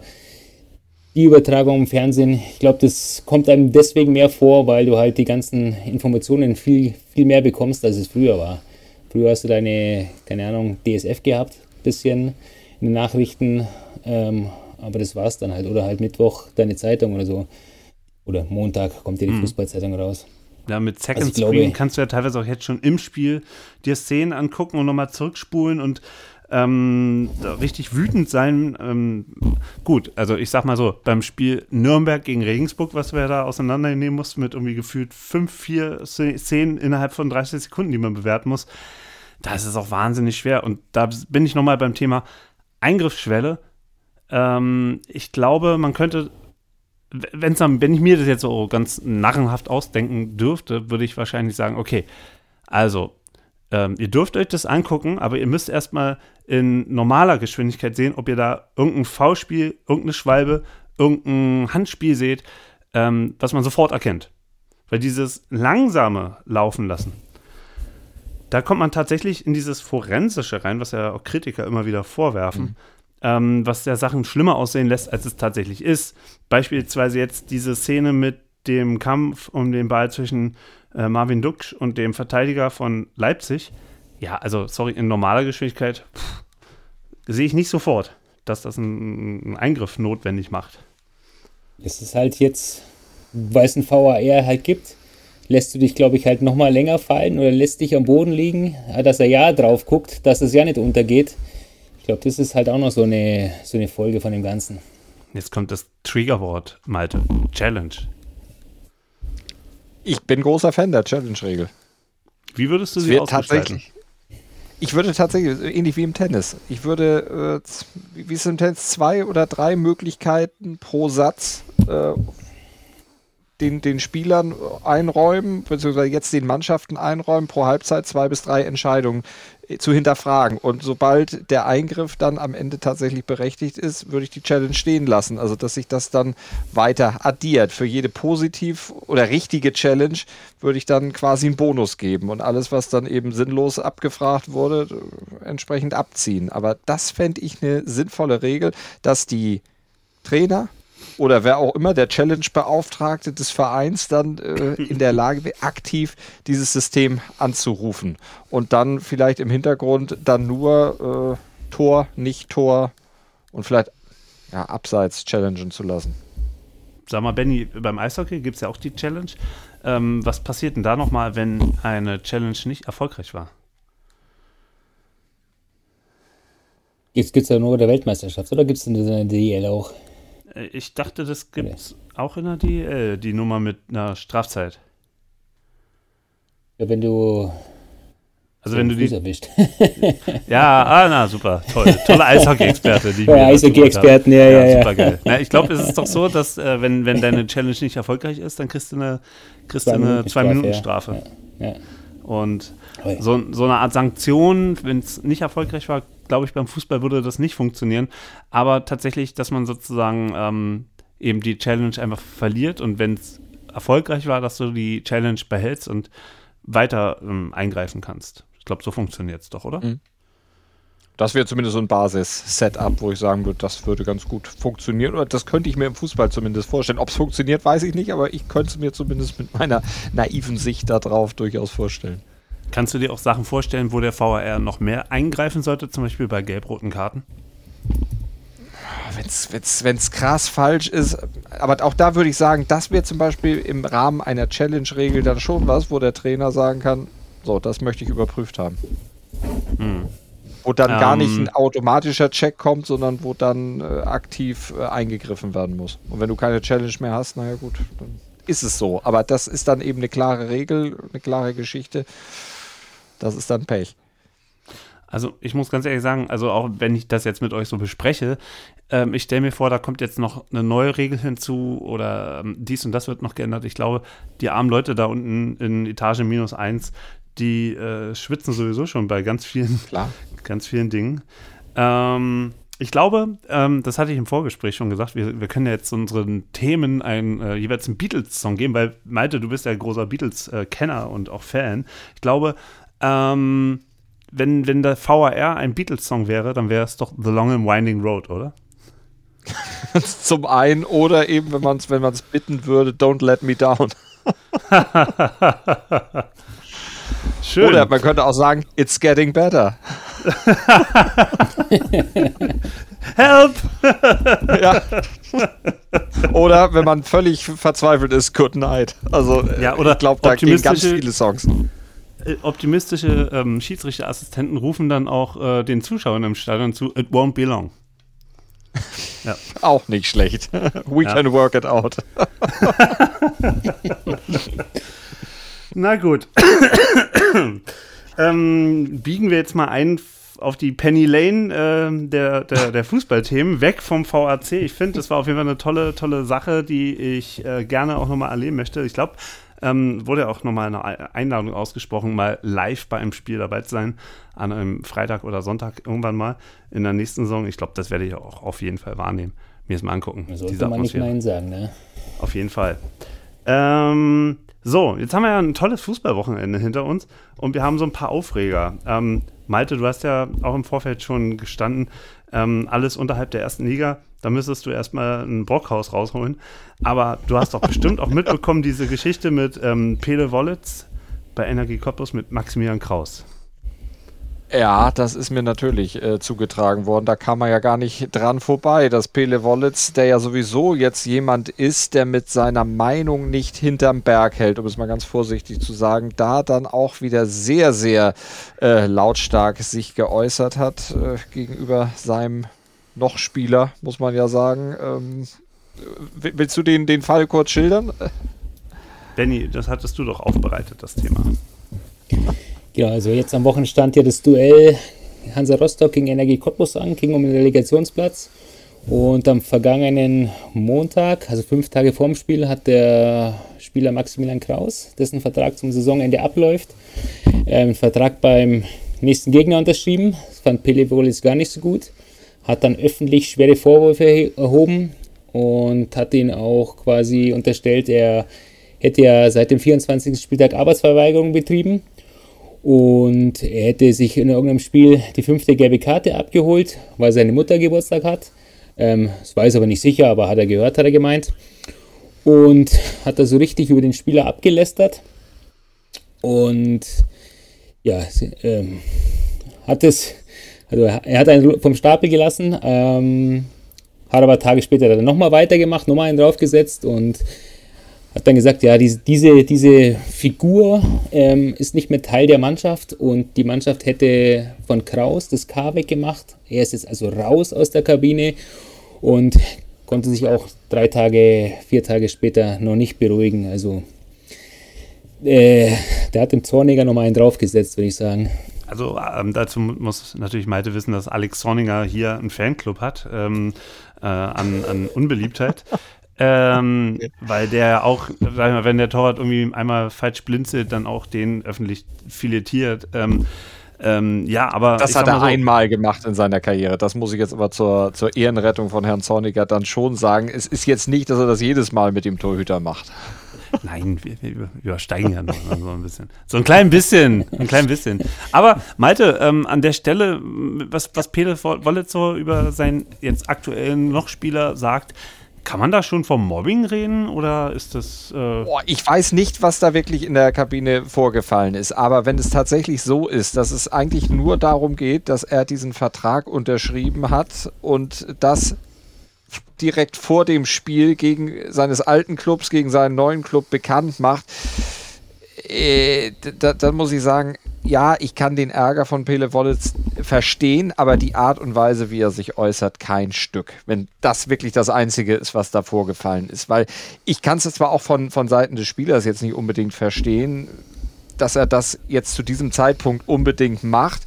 die Übertragung im Fernsehen. Ich glaube, das kommt einem deswegen mehr vor, weil du halt die ganzen Informationen viel, viel mehr bekommst, als es früher war. Früher hast du deine, keine Ahnung, D S F gehabt, bisschen in den Nachrichten, ähm, aber das war's dann halt. Oder halt Mittwoch deine Zeitung oder so. Oder Montag kommt dir die hm. Fußballzeitung raus. Ja, mit Second also Screen glaube, kannst du ja teilweise auch jetzt schon im Spiel dir Szenen angucken und nochmal zurückspulen und ähm, richtig wütend sein. Ähm, gut, also ich sag mal so, beim Spiel Nürnberg gegen Regensburg, was wir da auseinandernehmen mussten, mit irgendwie gefühlt fünf, vier Szenen innerhalb von dreißig Sekunden, die man bewerten muss, da ist es auch wahnsinnig schwer. Und da bin ich nochmal beim Thema Eingriffsschwelle. Ähm, ich glaube, man könnte, wenn's dann, wenn ich mir das jetzt so ganz narrenhaft ausdenken dürfte, würde ich wahrscheinlich sagen, okay, also Ähm, ihr dürft euch das angucken, aber ihr müsst erstmal in normaler Geschwindigkeit sehen, ob ihr da irgendein Foulspiel, irgendeine Schwalbe, irgendein Handspiel seht, ähm, was man sofort erkennt. Weil dieses langsame Laufen lassen, da kommt man tatsächlich in dieses Forensische rein, was ja auch Kritiker immer wieder vorwerfen, mhm. ähm, was ja Sachen schlimmer aussehen lässt, als es tatsächlich ist. Beispielsweise jetzt diese Szene mit dem Kampf um den Ball zwischen äh, Marvin Duksch und dem Verteidiger von Leipzig. Ja, also, sorry, in normaler Geschwindigkeit pff, sehe ich nicht sofort, dass das einen, einen Eingriff notwendig macht. Es ist halt jetzt, weil es ein V A R halt gibt, lässt du dich, glaube ich, halt nochmal länger fallen oder lässt dich am Boden liegen, dass er ja drauf guckt, dass es ja nicht untergeht. Ich glaube, das ist halt auch noch so eine, so eine Folge von dem Ganzen. Jetzt kommt das Triggerwort, Malte. Challenge. Ich bin großer Fan der Challenge-Regel. Wie würdest du sie ausgestalten? Ich würde tatsächlich, ähnlich wie im Tennis, ich würde, äh, wie ist es im Tennis, zwei oder drei Möglichkeiten pro Satz äh, den, den Spielern einräumen, beziehungsweise jetzt den Mannschaften einräumen, pro Halbzeit zwei bis drei Entscheidungen äh, zu hinterfragen. Und sobald der Eingriff dann am Ende tatsächlich berechtigt ist, würde ich die Challenge stehen lassen. Also, dass sich das dann weiter addiert. Für jede positiv oder richtige Challenge würde ich dann quasi einen Bonus geben und alles, was dann eben sinnlos abgefragt wurde, entsprechend abziehen. Aber das fände ich eine sinnvolle Regel, dass die Trainer oder wer auch immer, der Challenge-Beauftragte des Vereins dann äh, in der Lage wäre, aktiv dieses System anzurufen und dann vielleicht im Hintergrund dann nur äh, Tor, nicht Tor und vielleicht ja, abseits challengen zu lassen. Sag mal, Benni, beim Eishockey gibt es ja auch die Challenge. Ähm, was passiert denn da nochmal, wenn eine Challenge nicht erfolgreich war? Jetzt gibt es ja nur der Weltmeisterschaft, oder gibt es denn das in der D E L auch? Äh, Ich dachte, das gibt es auch in der D E L, die Nummer mit einer Strafzeit. Ja, wenn du Also wenn du Fuß die... erwischt. Ja, ah, na, super, toll. Tolle Eishockey-Experte. Die Ja, Eishockey-Experten, ja, ja, ja. Super geil. Na, ich glaube, es ist doch so, dass äh, wenn, wenn deine Challenge nicht erfolgreich ist, dann kriegst du eine kriegst du eine Zwei-Minuten-Strafe. Ja. Ja. Und Ui. so, so eine Art Sanktion, wenn es nicht erfolgreich war, glaube ich, beim Fußball würde das nicht funktionieren. Aber tatsächlich, dass man sozusagen ähm, eben die Challenge einfach verliert und wenn es erfolgreich war, dass du die Challenge behältst und weiter ähm, eingreifen kannst. Ich glaube, so funktioniert es doch, oder? Mhm. Das wäre zumindest so ein Basis-Setup, wo ich sagen würde, das würde ganz gut funktionieren. Oder das könnte ich mir im Fußball zumindest vorstellen. Ob es funktioniert, weiß ich nicht, aber ich könnte es mir zumindest mit meiner naiven Sicht darauf durchaus vorstellen. Kannst du dir auch Sachen vorstellen, wo der V A R noch mehr eingreifen sollte, zum Beispiel bei gelb-roten Karten? Wenn es krass falsch ist, aber auch da würde ich sagen, das wäre zum Beispiel im Rahmen einer Challenge-Regel dann schon was, wo der Trainer sagen kann, so, das möchte ich überprüft haben. Hm. Wo dann Ähm, gar nicht ein automatischer Check kommt, sondern wo dann äh, aktiv äh, eingegriffen werden muss. Und wenn du keine Challenge mehr hast, naja gut, dann ist es so. Aber das ist dann eben eine klare Regel, eine klare Geschichte. Das ist dann Pech. Also ich muss ganz ehrlich sagen, also auch wenn ich das jetzt mit euch so bespreche, ähm, ich stelle mir vor, da kommt jetzt noch eine neue Regel hinzu oder ähm, dies und das wird noch geändert. Ich glaube, die armen Leute da unten in Etage minus eins, die äh, schwitzen sowieso schon bei ganz vielen, Klar. ganz vielen Dingen. Ähm, ich glaube, ähm, das hatte ich im Vorgespräch schon gesagt, wir, wir können ja jetzt unseren Themen ein, äh, jeweils einen Beatles-Song geben, weil Malte, du bist ja ein großer Beatles-Kenner und auch Fan. Ich glaube, ähm, wenn, wenn der V A R ein Beatles-Song wäre, dann wäre es doch The Long and Winding Road, oder? Zum einen oder eben, wenn man es wenn man's bitten würde, Don't Let Me Down. Schön. Oder man könnte auch sagen, It's Getting Better. Help! Ja. Oder wenn man völlig verzweifelt ist, Good Night. Also Ja, oder ich glaube, da gehen ganz optimistische- viele Songs. Äh, Optimistische ähm, Schiedsrichterassistenten rufen dann auch äh, den Zuschauern im Stadion zu, It won't be long. Ja. Auch nicht schlecht. We Ja. can work it out. Na gut. ähm, biegen wir jetzt mal ein f- auf die Penny Lane äh, der, der, der Fußballthemen, weg vom V A C. Ich finde, das war auf jeden Fall eine tolle, tolle Sache, die ich äh, gerne auch nochmal erleben möchte. Ich glaube, ähm, wurde ja auch nochmal eine Einladung ausgesprochen, mal live bei einem Spiel dabei zu sein, an einem Freitag oder Sonntag irgendwann mal in der nächsten Saison. Ich glaube, das werde ich auch auf jeden Fall wahrnehmen. Mir das mal angucken. Da sollte man nicht Nein sagen, ne? Auf jeden Fall. Ähm, so, jetzt haben wir ja ein tolles Fußballwochenende hinter uns und wir haben so ein paar Aufreger. Ähm, Malte, du hast ja auch im Vorfeld schon gestanden, ähm, alles unterhalb der ersten Liga, da müsstest du erstmal ein Brockhaus rausholen. Aber du hast doch bestimmt auch mitbekommen, diese Geschichte mit ähm, Pele Wollitz bei Energie Cottbus mit Maximilian Kraus. Ja, das ist mir natürlich äh, zugetragen worden. Da kam man ja gar nicht dran vorbei, dass Pele Wollitz, der ja sowieso jetzt jemand ist, der mit seiner Meinung nicht hinterm Berg hält, um es mal ganz vorsichtig zu sagen, da dann auch wieder sehr, sehr äh, lautstark sich geäußert hat äh, gegenüber seinem Noch-Spieler, muss man ja sagen. Ähm, w- willst du den, den Fall kurz schildern? Benni, das hattest du doch aufbereitet, das Thema. Genau, also jetzt am Wochenende stand ja das Duell Hansa Rostock gegen Energie Cottbus an, ging um den Relegationsplatz. Und am vergangenen Montag, also fünf Tage vorm Spiel, hat der Spieler Maximilian Kraus, dessen Vertrag zum Saisonende abläuft, äh, einen Vertrag beim nächsten Gegner unterschrieben. Das fand Pele Wollitz gar nicht so gut. Hat dann öffentlich schwere Vorwürfe erhe- erhoben und hat ihn auch quasi unterstellt, er hätte ja seit dem vierundzwanzigsten Spieltag Arbeitsverweigerung betrieben. Und er hätte sich in irgendeinem Spiel die fünfte gelbe Karte abgeholt, weil seine Mutter Geburtstag hat. Ähm, das weiß aber nicht sicher, aber hat er gehört, hat er gemeint. Und hat da so richtig über den Spieler abgelästert. Und ja, ähm, hat es, also er hat einen vom Stapel gelassen, ähm, hat aber Tage später dann nochmal weitergemacht, nochmal einen draufgesetzt und hat dann gesagt, ja, diese, diese, diese Figur ähm, ist nicht mehr Teil der Mannschaft und die Mannschaft hätte von Kraus das K weggemacht. Er ist jetzt also raus aus der Kabine und konnte sich auch drei Tage, vier Tage später noch nicht beruhigen. Also äh, der hat dem Zorniger nochmal einen draufgesetzt, würde ich sagen. Also ähm, dazu muss natürlich Malte wissen, dass Alex Zorniger hier einen Fanclub hat ähm, äh, an, an Unbeliebtheit. ähm, weil der auch, sag ich mal, wenn der Torwart irgendwie einmal falsch blinzelt, dann auch den öffentlich filetiert. Ähm, ähm, ja, aber das hat er so einmal gemacht in seiner Karriere. Das muss ich jetzt aber zur, zur Ehrenrettung von Herrn Zorniger dann schon sagen. Es ist jetzt nicht, dass er das jedes Mal mit dem Torhüter macht. Nein, wir, wir übersteigen ja noch so ein bisschen. So ein klein bisschen, ein klein bisschen. Aber Malte, ähm, an der Stelle, was, was Pele Wollitz so über seinen jetzt aktuellen Noch-Spieler sagt, kann man da schon vom Mobbing reden oder ist das... Äh Boah, ich weiß nicht, was da wirklich in der Kabine vorgefallen ist, aber wenn es tatsächlich so ist, dass es eigentlich nur darum geht, dass er diesen Vertrag unterschrieben hat und das direkt vor dem Spiel gegen seines alten Clubs, gegen seinen neuen Club bekannt macht, äh, da, dann muss ich sagen, ja, ich kann den Ärger von Pele Wollitz verstehen, aber die Art und Weise, wie er sich äußert, kein Stück. Wenn das wirklich das Einzige ist, was da vorgefallen ist. Weil ich kann es zwar auch von, von Seiten des Spielers jetzt nicht unbedingt verstehen, dass er das jetzt zu diesem Zeitpunkt unbedingt macht.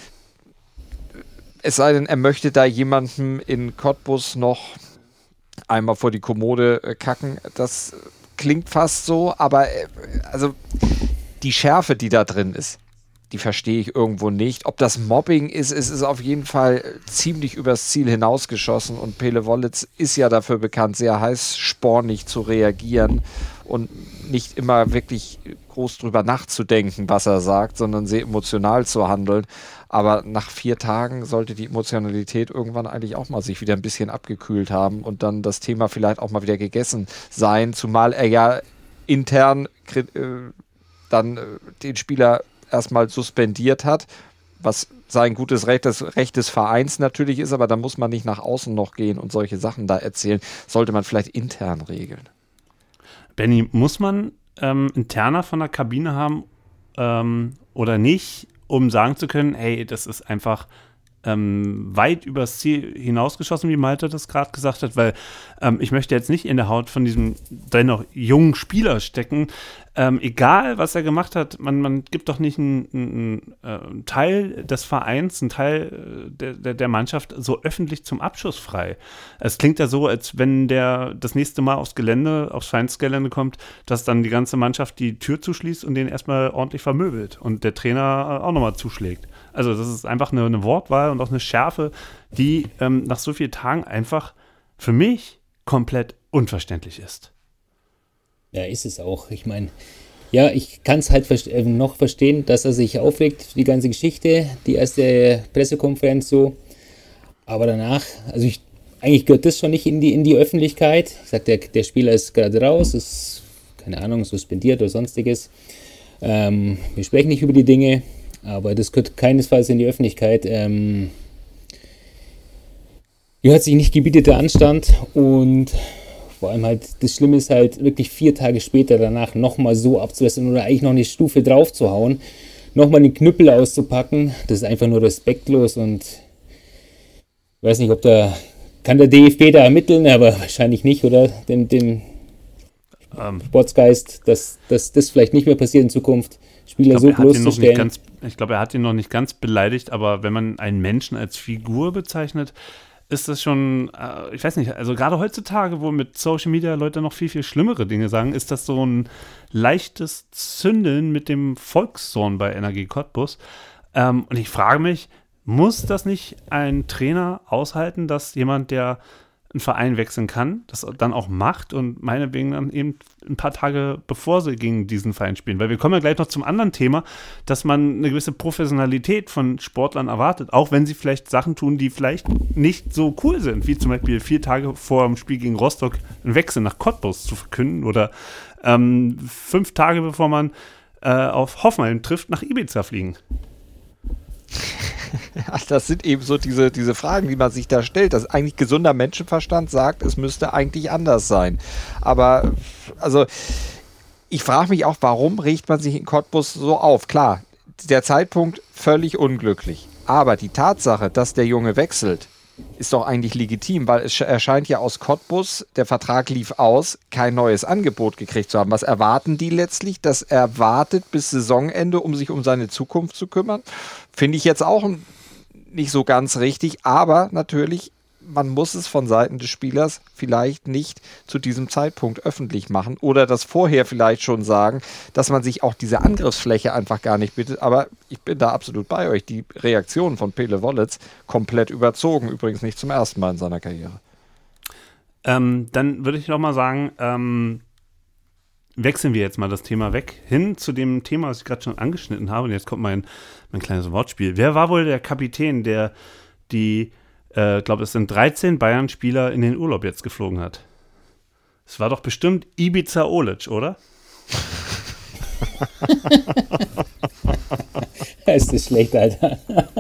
Es sei denn, er möchte da jemandem in Cottbus noch einmal vor die Kommode kacken. Das klingt fast so, aber also die Schärfe, die da drin ist, die verstehe ich irgendwo nicht. Ob das Mobbing ist, es ist auf jeden Fall ziemlich übers Ziel hinausgeschossen und Pele Wollitz ist ja dafür bekannt, sehr heißspornig zu reagieren und nicht immer wirklich groß drüber nachzudenken, was er sagt, sondern sehr emotional zu handeln. Aber nach vier Tagen sollte die Emotionalität irgendwann eigentlich auch mal sich wieder ein bisschen abgekühlt haben und dann das Thema vielleicht auch mal wieder gegessen sein, zumal er ja intern äh, dann äh, den Spieler erstmal suspendiert hat, was sein gutes Recht, das Recht des Vereins natürlich ist, aber da muss man nicht nach außen noch gehen und solche Sachen da erzählen. Sollte man vielleicht intern regeln. Benni, muss man ähm, interner von der Kabine haben ähm, oder nicht, um sagen zu können, hey, das ist einfach ähm, weit übers Ziel hinausgeschossen, wie Malte das gerade gesagt hat, weil ähm, ich möchte jetzt nicht in der Haut von diesem dennoch jungen Spieler stecken. Ähm, egal, was er gemacht hat, man, man gibt doch nicht einen, einen, einen Teil des Vereins, einen Teil der, der, der Mannschaft so öffentlich zum Abschuss frei. Es klingt ja so, als wenn der das nächste Mal aufs Gelände, aufs Vereinsgelände kommt, dass dann die ganze Mannschaft die Tür zuschließt und den erstmal ordentlich vermöbelt und der Trainer auch nochmal zuschlägt. Also das ist einfach eine, eine Wortwahl und auch eine Schärfe, die ähm, nach so vielen Tagen einfach für mich komplett unverständlich ist. Ja, ist es auch. Ich meine, ja, ich kann es halt ver- noch verstehen, dass er sich aufregt, die ganze Geschichte, die erste Pressekonferenz so. Aber danach, also ich, eigentlich gehört das schon nicht in die, in die Öffentlichkeit. Ich sag, der, der Spieler ist gerade raus, ist, keine Ahnung, suspendiert oder sonstiges. Ähm, wir sprechen nicht über die Dinge, aber das gehört keinesfalls in die Öffentlichkeit. Ähm, gehört sich nicht gebieteter Anstand und vor allem halt, das Schlimme ist halt wirklich vier Tage später danach nochmal so abzuwässern oder eigentlich noch eine Stufe drauf zu hauen, nochmal den Knüppel auszupacken, das ist einfach nur respektlos und ich weiß nicht, ob da, kann der D F B da ermitteln, aber wahrscheinlich nicht, oder? Den, den ähm, Sportsgeist, dass, dass das vielleicht nicht mehr passiert in Zukunft, Spieler so bloßzustellen. Ich glaube, er hat ihn noch nicht ganz beleidigt, aber wenn man einen Menschen als Figur bezeichnet, ist das schon, äh, ich weiß nicht, also gerade heutzutage, wo mit Social Media Leute noch viel, viel schlimmere Dinge sagen, ist das so ein leichtes Zündeln mit dem Volkssohn bei Energie Cottbus. Ähm, und ich frage mich, muss das nicht ein Trainer aushalten, dass jemand, der einen Verein wechseln kann, das dann auch macht und meinetwegen dann eben ein paar Tage bevor sie gegen diesen Verein spielen. Weil wir kommen ja gleich noch zum anderen Thema, dass man eine gewisse Professionalität von Sportlern erwartet, auch wenn sie vielleicht Sachen tun, die vielleicht nicht so cool sind, wie zum Beispiel vier Tage vor dem Spiel gegen Rostock einen Wechsel nach Cottbus zu verkünden oder ähm, fünf Tage bevor man äh, auf Hoffenheim trifft, nach Ibiza fliegen. das sind eben so diese, diese Fragen, die man sich da stellt. Dass eigentlich gesunder Menschenverstand sagt, es müsste eigentlich anders sein. Aber, also, ich frage mich auch, warum regt man sich in Cottbus so auf? Klar, der Zeitpunkt völlig unglücklich. Aber die Tatsache, dass der Junge wechselt, ist doch eigentlich legitim, weil es erscheint ja aus Cottbus, der Vertrag lief aus, kein neues Angebot gekriegt zu haben. Was erwarten die letztlich? Dass er wartet bis Saisonende, um sich um seine Zukunft zu kümmern? Finde ich jetzt auch nicht so ganz richtig, aber natürlich, man muss es von Seiten des Spielers vielleicht nicht zu diesem Zeitpunkt öffentlich machen oder das vorher vielleicht schon sagen, dass man sich auch diese Angriffsfläche einfach gar nicht bittet. Aber ich bin da absolut bei euch. Die Reaktion von Pele Wollitz komplett überzogen. Übrigens nicht zum ersten Mal in seiner Karriere. Ähm, dann würde ich noch mal sagen, ähm, wechseln wir jetzt mal das Thema weg hin zu dem Thema, was ich gerade schon angeschnitten habe. Und jetzt kommt mein, mein kleines Wortspiel. Wer war wohl der Kapitän, der die Ich äh, glaube, es sind dreizehn Bayern-Spieler in den Urlaub jetzt geflogen hat? Es war doch bestimmt Ivica Olic, oder? Ist das schlecht, Alter.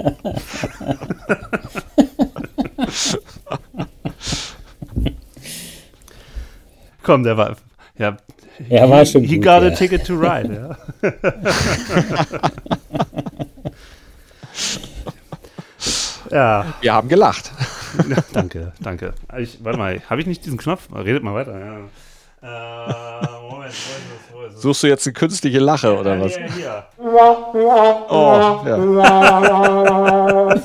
Komm, der war, ja, er war schon he gut, got ja. a ticket to ride, ja. Ja. Wir haben gelacht. Ja, danke, danke. Ich, warte mal, habe ich nicht diesen Knopf? Redet mal weiter. Ja. Äh, Moment, wo ist es, wo ist es? Suchst du jetzt eine künstliche Lache Ja, oder was? Hier, hier. Oh, ja.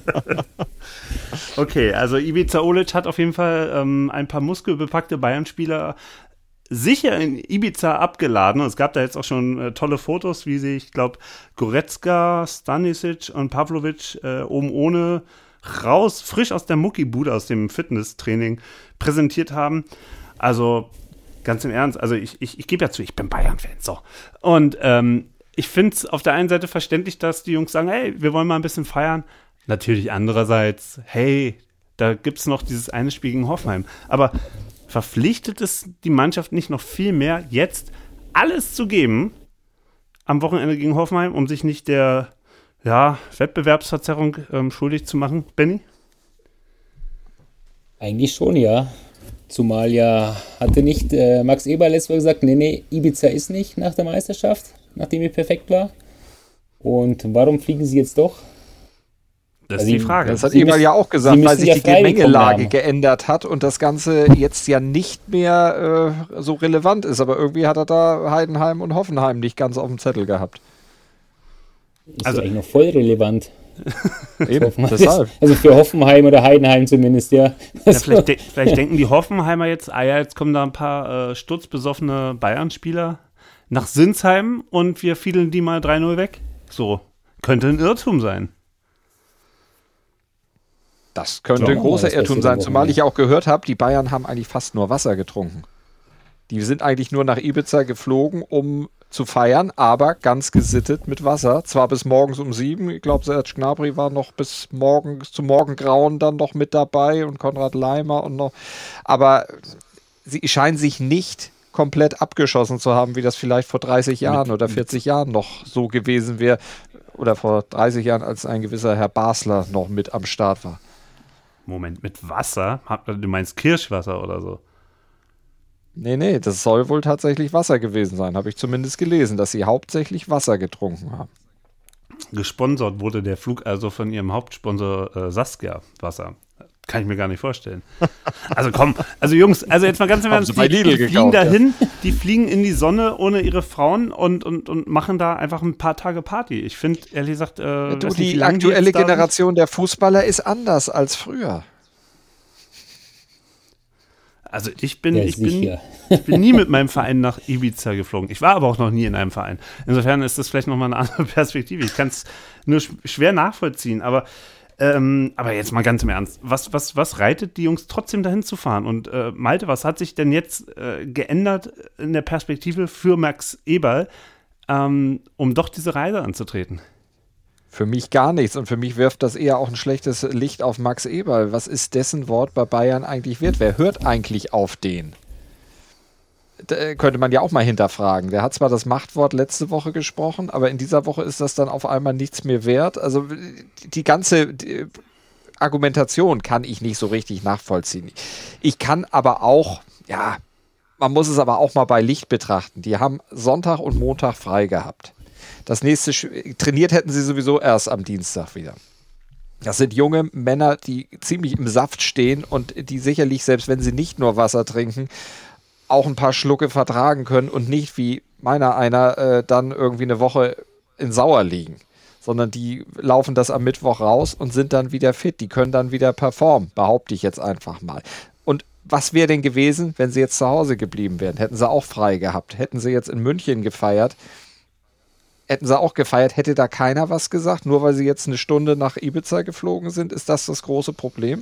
Okay, also Ivica Olic hat auf jeden Fall ähm, ein paar muskelbepackte Bayern-Spieler sicher in Ibiza abgeladen. Und es gab da jetzt auch schon äh, tolle Fotos, wie sich, ich glaube, Goretzka, Stanisic und Pavlovic äh, oben ohne raus, frisch aus der Muckibude, aus dem Fitnesstraining präsentiert haben. Also ganz im Ernst, also ich, ich, ich gebe ja zu, ich bin Bayern-Fan, so. Und ähm, ich finde es auf der einen Seite verständlich, dass die Jungs sagen, hey, wir wollen mal ein bisschen feiern. Natürlich andererseits, hey, da gibt es noch dieses eine Spiel gegen Hoffenheim. Aber verpflichtet es die Mannschaft nicht noch viel mehr, jetzt alles zu geben am Wochenende gegen Hoffenheim, um sich nicht der ja, Wettbewerbsverzerrung ähm, schuldig zu machen, Benni? Eigentlich schon, ja. Zumal ja, hatte nicht äh, Max Eberl letztes Mal gesagt, nee, nee, Ibiza ist nicht nach der Meisterschaft, nachdem er perfekt war. Und warum fliegen sie jetzt doch? Das Also ist die Frage. Das hat Sie Eberl müssen- ja auch Sie gesagt, müssen weil sich ja die frei bekommen Gemengelage haben. geändert hat und das Ganze jetzt ja nicht mehr äh, so relevant ist. Aber irgendwie hat er da Heidenheim und Hoffenheim nicht ganz auf dem Zettel gehabt. Ist Also- also eigentlich noch voll relevant. Eben, Hoffenheim- deshalb. Also für Hoffenheim oder Heidenheim zumindest, ja. Ja, vielleicht, de- vielleicht denken die Hoffenheimer jetzt, ah ja, jetzt kommen da ein paar äh, sturzbesoffene Bayern-Spieler nach Sinsheim und wir fiedeln die mal drei null weg. So, könnte ein Irrtum sein. Das könnte Ja, ein großer das Irrtum passiert sein, am zumal Wochenende. ich auch gehört habe, die Bayern haben eigentlich fast nur Wasser getrunken. Die sind eigentlich nur nach Ibiza geflogen, um zu feiern, aber ganz gesittet mit Wasser. Zwar bis morgens um sieben, ich glaube, Serge Gnabry war noch bis morgens zum Morgengrauen dann noch mit dabei und Konrad Leimer und noch. Aber sie scheinen sich nicht komplett abgeschossen zu haben, wie das vielleicht vor dreißig Jahren oder vierzig Jahren noch so gewesen wäre. Oder vor dreißig Jahren, als ein gewisser Herr Basler noch mit am Start war. Moment, mit Wasser? Hab- Du meinst Kirschwasser oder so? Nee, nee, das soll wohl tatsächlich Wasser gewesen sein, habe ich zumindest gelesen, dass sie hauptsächlich Wasser getrunken haben. Gesponsert wurde der Flug also von ihrem Hauptsponsor äh, Saskia Wasser. Kann ich mir gar nicht vorstellen. Also komm, also Jungs, also jetzt mal ganz im Haben Ernst, sie bei die, Lidl die fliegen gekauft, ja. dahin, die fliegen in die Sonne ohne ihre Frauen und, und, und machen da einfach ein paar Tage Party. Ich finde, ehrlich gesagt, äh, Ja, du, weiß nicht, wie die lange aktuelle jetzt da sind. Generation der Fußballer ist anders als früher. Also ich bin, Ja, ich bin, sicher. ich bin nie mit meinem Verein nach Ibiza geflogen. Ich war aber auch noch nie in einem Verein. Insofern ist das vielleicht nochmal eine andere Perspektive. Ich kann es nur sch- schwer nachvollziehen, aber, ähm, aber jetzt mal ganz im Ernst. Was, was, was reitet die Jungs trotzdem dahin zu fahren? Und äh, Malte, was hat sich denn jetzt äh, geändert in der Perspektive für Max Eberl, ähm, um doch diese Reise anzutreten? Für mich gar nichts und für mich wirft das eher auch ein schlechtes Licht auf Max Eberl. Was ist dessen Wort bei Bayern eigentlich wert? Wer hört eigentlich auf den? Da könnte man ja auch mal hinterfragen. Der hat zwar das Machtwort letzte Woche gesprochen, aber in dieser Woche ist das dann auf einmal nichts mehr wert. Also die ganze die Argumentation kann ich nicht so richtig nachvollziehen. Ich kann aber auch, ja, man muss es aber auch mal bei Licht betrachten. Die haben Sonntag und Montag frei gehabt. Das nächste, trainiert hätten sie sowieso erst am Dienstag wieder. Das sind junge Männer, die ziemlich im Saft stehen und die sicherlich, selbst wenn sie nicht nur Wasser trinken, auch ein paar Schlucke vertragen können und nicht wie meiner einer äh, dann irgendwie eine Woche in Sauer liegen, sondern die laufen das am Mittwoch raus und sind dann wieder fit. Die können dann wieder performen, behaupte ich jetzt einfach mal. Und was wäre denn gewesen, wenn sie jetzt zu Hause geblieben wären? Hätten sie auch frei gehabt? Hätten sie jetzt in München gefeiert? Hätten sie auch gefeiert? Hätte da keiner was gesagt? Nur weil sie jetzt eine Stunde nach Ibiza geflogen sind? Ist das das große Problem?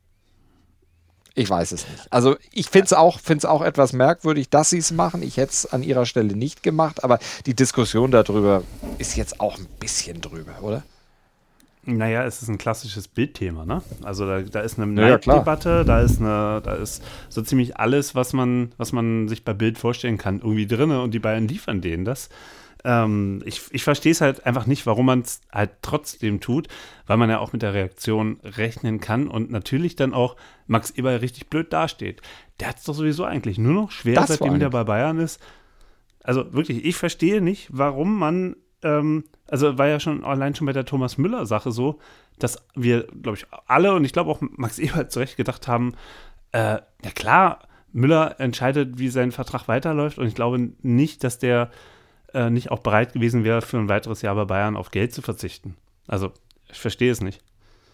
Ich weiß es nicht. Also ich finde es auch, find's auch etwas merkwürdig, dass sie es machen. Ich hätte es an ihrer Stelle nicht gemacht, aber die Diskussion darüber ist jetzt auch ein bisschen drüber, oder? Naja, es ist ein klassisches Bildthema, ne? Also da, da ist eine Ja, Neiddebatte, da ist eine, da ist so ziemlich alles, was man, was man sich bei Bild vorstellen kann, irgendwie drin, und die Bayern liefern denen das. Ähm, ich ich verstehe es halt einfach nicht, warum man es halt trotzdem tut, weil man ja auch mit der Reaktion rechnen kann und natürlich dann auch Max Eberl richtig blöd dasteht. Der hat es doch sowieso eigentlich nur noch schwer, Das seitdem vor der allem. bei Bayern ist. Also wirklich, ich verstehe nicht, warum man, ähm, also war ja schon allein schon bei der Thomas Müller-Sache so, dass wir, glaube ich, alle und ich glaube auch Max Eberl zu Recht gedacht haben, äh, ja klar, Müller entscheidet, wie sein Vertrag weiterläuft, und ich glaube nicht, dass der äh, nicht auch bereit gewesen wäre, für ein weiteres Jahr bei Bayern auf Geld zu verzichten. Also, ich verstehe es nicht.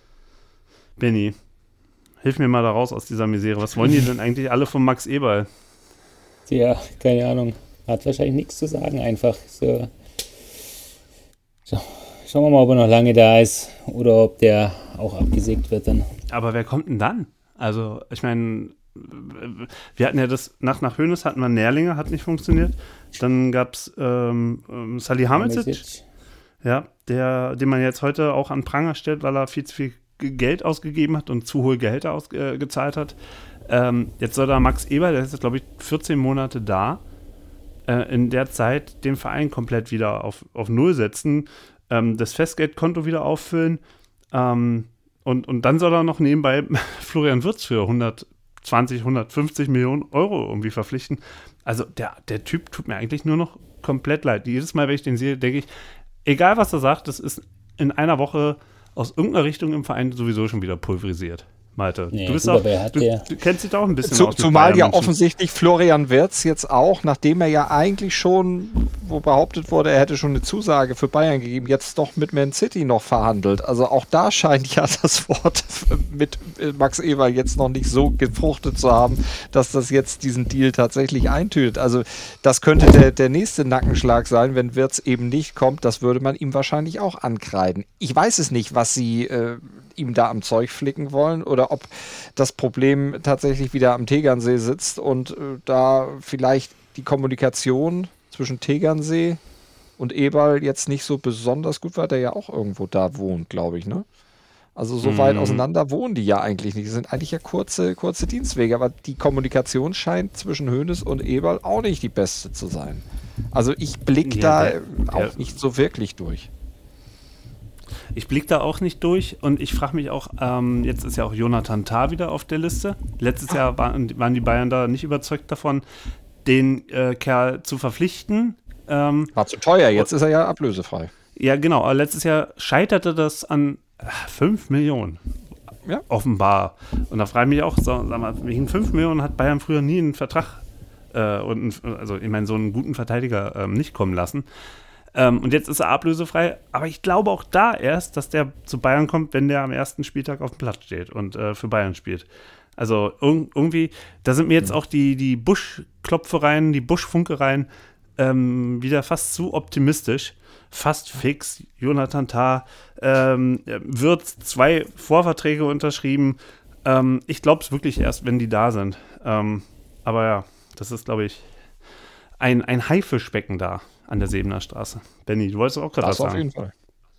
Benni, hilf mir mal da raus aus dieser Misere. Was wollen die denn eigentlich alle von Max Eberl? Ja, keine Ahnung. Hat wahrscheinlich nichts zu sagen, einfach. So. So. Schauen wir mal, ob er noch lange da ist oder ob der auch abgesägt wird dann. Aber wer kommt denn dann? Also, ich meine, wir hatten ja das, nach, nach Hoeneß hatten wir Nährlinge, hat nicht funktioniert. Dann gab es ähm, ähm, Salihamidzic, ja, der, den man jetzt heute auch an Pranger stellt, weil er viel zu viel Geld ausgegeben hat und zu hohe Gehälter ausgezahlt äh, hat. Ähm, jetzt soll da Max Eberl, der ist jetzt, glaube ich, vierzehn Monate da, äh, in der Zeit den Verein komplett wieder auf, auf Null setzen, ähm, das Festgeldkonto wieder auffüllen, ähm, und, und dann soll er noch nebenbei Florian Wirtz für hundertzwanzig, hundertfünfzig Millionen Euro irgendwie verpflichten. Also der, der Typ tut mir eigentlich nur noch komplett leid. Jedes Mal, wenn ich den sehe, denke ich, egal was er sagt, das ist in einer Woche aus irgendeiner Richtung im Verein sowieso schon wieder pulverisiert. Malte, Nee, du bist gut, auch, aber er hat du, ja- du kennst dich da auch ein bisschen Zu, aus. mit zumal Bayern ja München. offensichtlich Florian Wirtz jetzt auch, nachdem er ja eigentlich schon, wo behauptet wurde, er hätte schon eine Zusage für Bayern gegeben, jetzt doch mit Man City noch verhandelt. Also auch da scheint ja das Wort mit Max Eberl jetzt noch nicht so gefruchtet zu haben, dass das jetzt diesen Deal tatsächlich eintütet. Also das könnte der, der nächste Nackenschlag sein, wenn Wirtz eben nicht kommt. Das würde man ihm wahrscheinlich auch ankreiden. Ich weiß es nicht, was sie äh, ihm da am Zeug flicken wollen oder ob das Problem tatsächlich wieder am Tegernsee sitzt und äh, da vielleicht die Kommunikation zwischen Tegernsee und Eberl jetzt nicht so besonders gut war, der ja auch irgendwo da wohnt, glaube ich, ne? Also so weit auseinander wohnen die ja eigentlich nicht. Das sind eigentlich ja kurze, kurze Dienstwege, aber die Kommunikation scheint zwischen Hoeneß und Eberl auch nicht die beste zu sein. Also ich blicke Ja, da der- äh, auch der- nicht so wirklich durch. Ich blicke da auch nicht durch und ich frage mich auch, ähm, jetzt ist ja auch Jonathan Tah wieder auf der Liste. Letztes Jahr waren, waren die Bayern da nicht überzeugt davon, den äh, Kerl zu verpflichten. Ähm, War zu teuer, jetzt ist er ja ablösefrei. ja, genau, aber letztes Jahr scheiterte das an fünf Millionen. Ja. Offenbar. Und da frage ich mich auch, so, sag mal, wegen fünf Millionen hat Bayern früher nie einen Vertrag, äh, und einen, also ich meine, so einen guten Verteidiger ähm, nicht kommen lassen. Ähm, und jetzt ist er ablösefrei, aber ich glaube auch da erst, dass der zu Bayern kommt, wenn der am ersten Spieltag auf dem Platz steht und äh, für Bayern spielt. Also irg- irgendwie, da sind mir jetzt auch die, die Buschklopfereien, die Buschfunkereien ähm, wieder fast zu optimistisch. Fast fix. Jonathan Tah ähm, wird zwei Vorverträge unterschrieben. Ähm, ich glaube es wirklich erst, wenn die da sind. Ähm, aber ja, das ist, glaube ich, ein, ein Haifischbecken da an der Sebener Straße. Benni, du wolltest auch gerade was Das auf sagen. jeden Fall.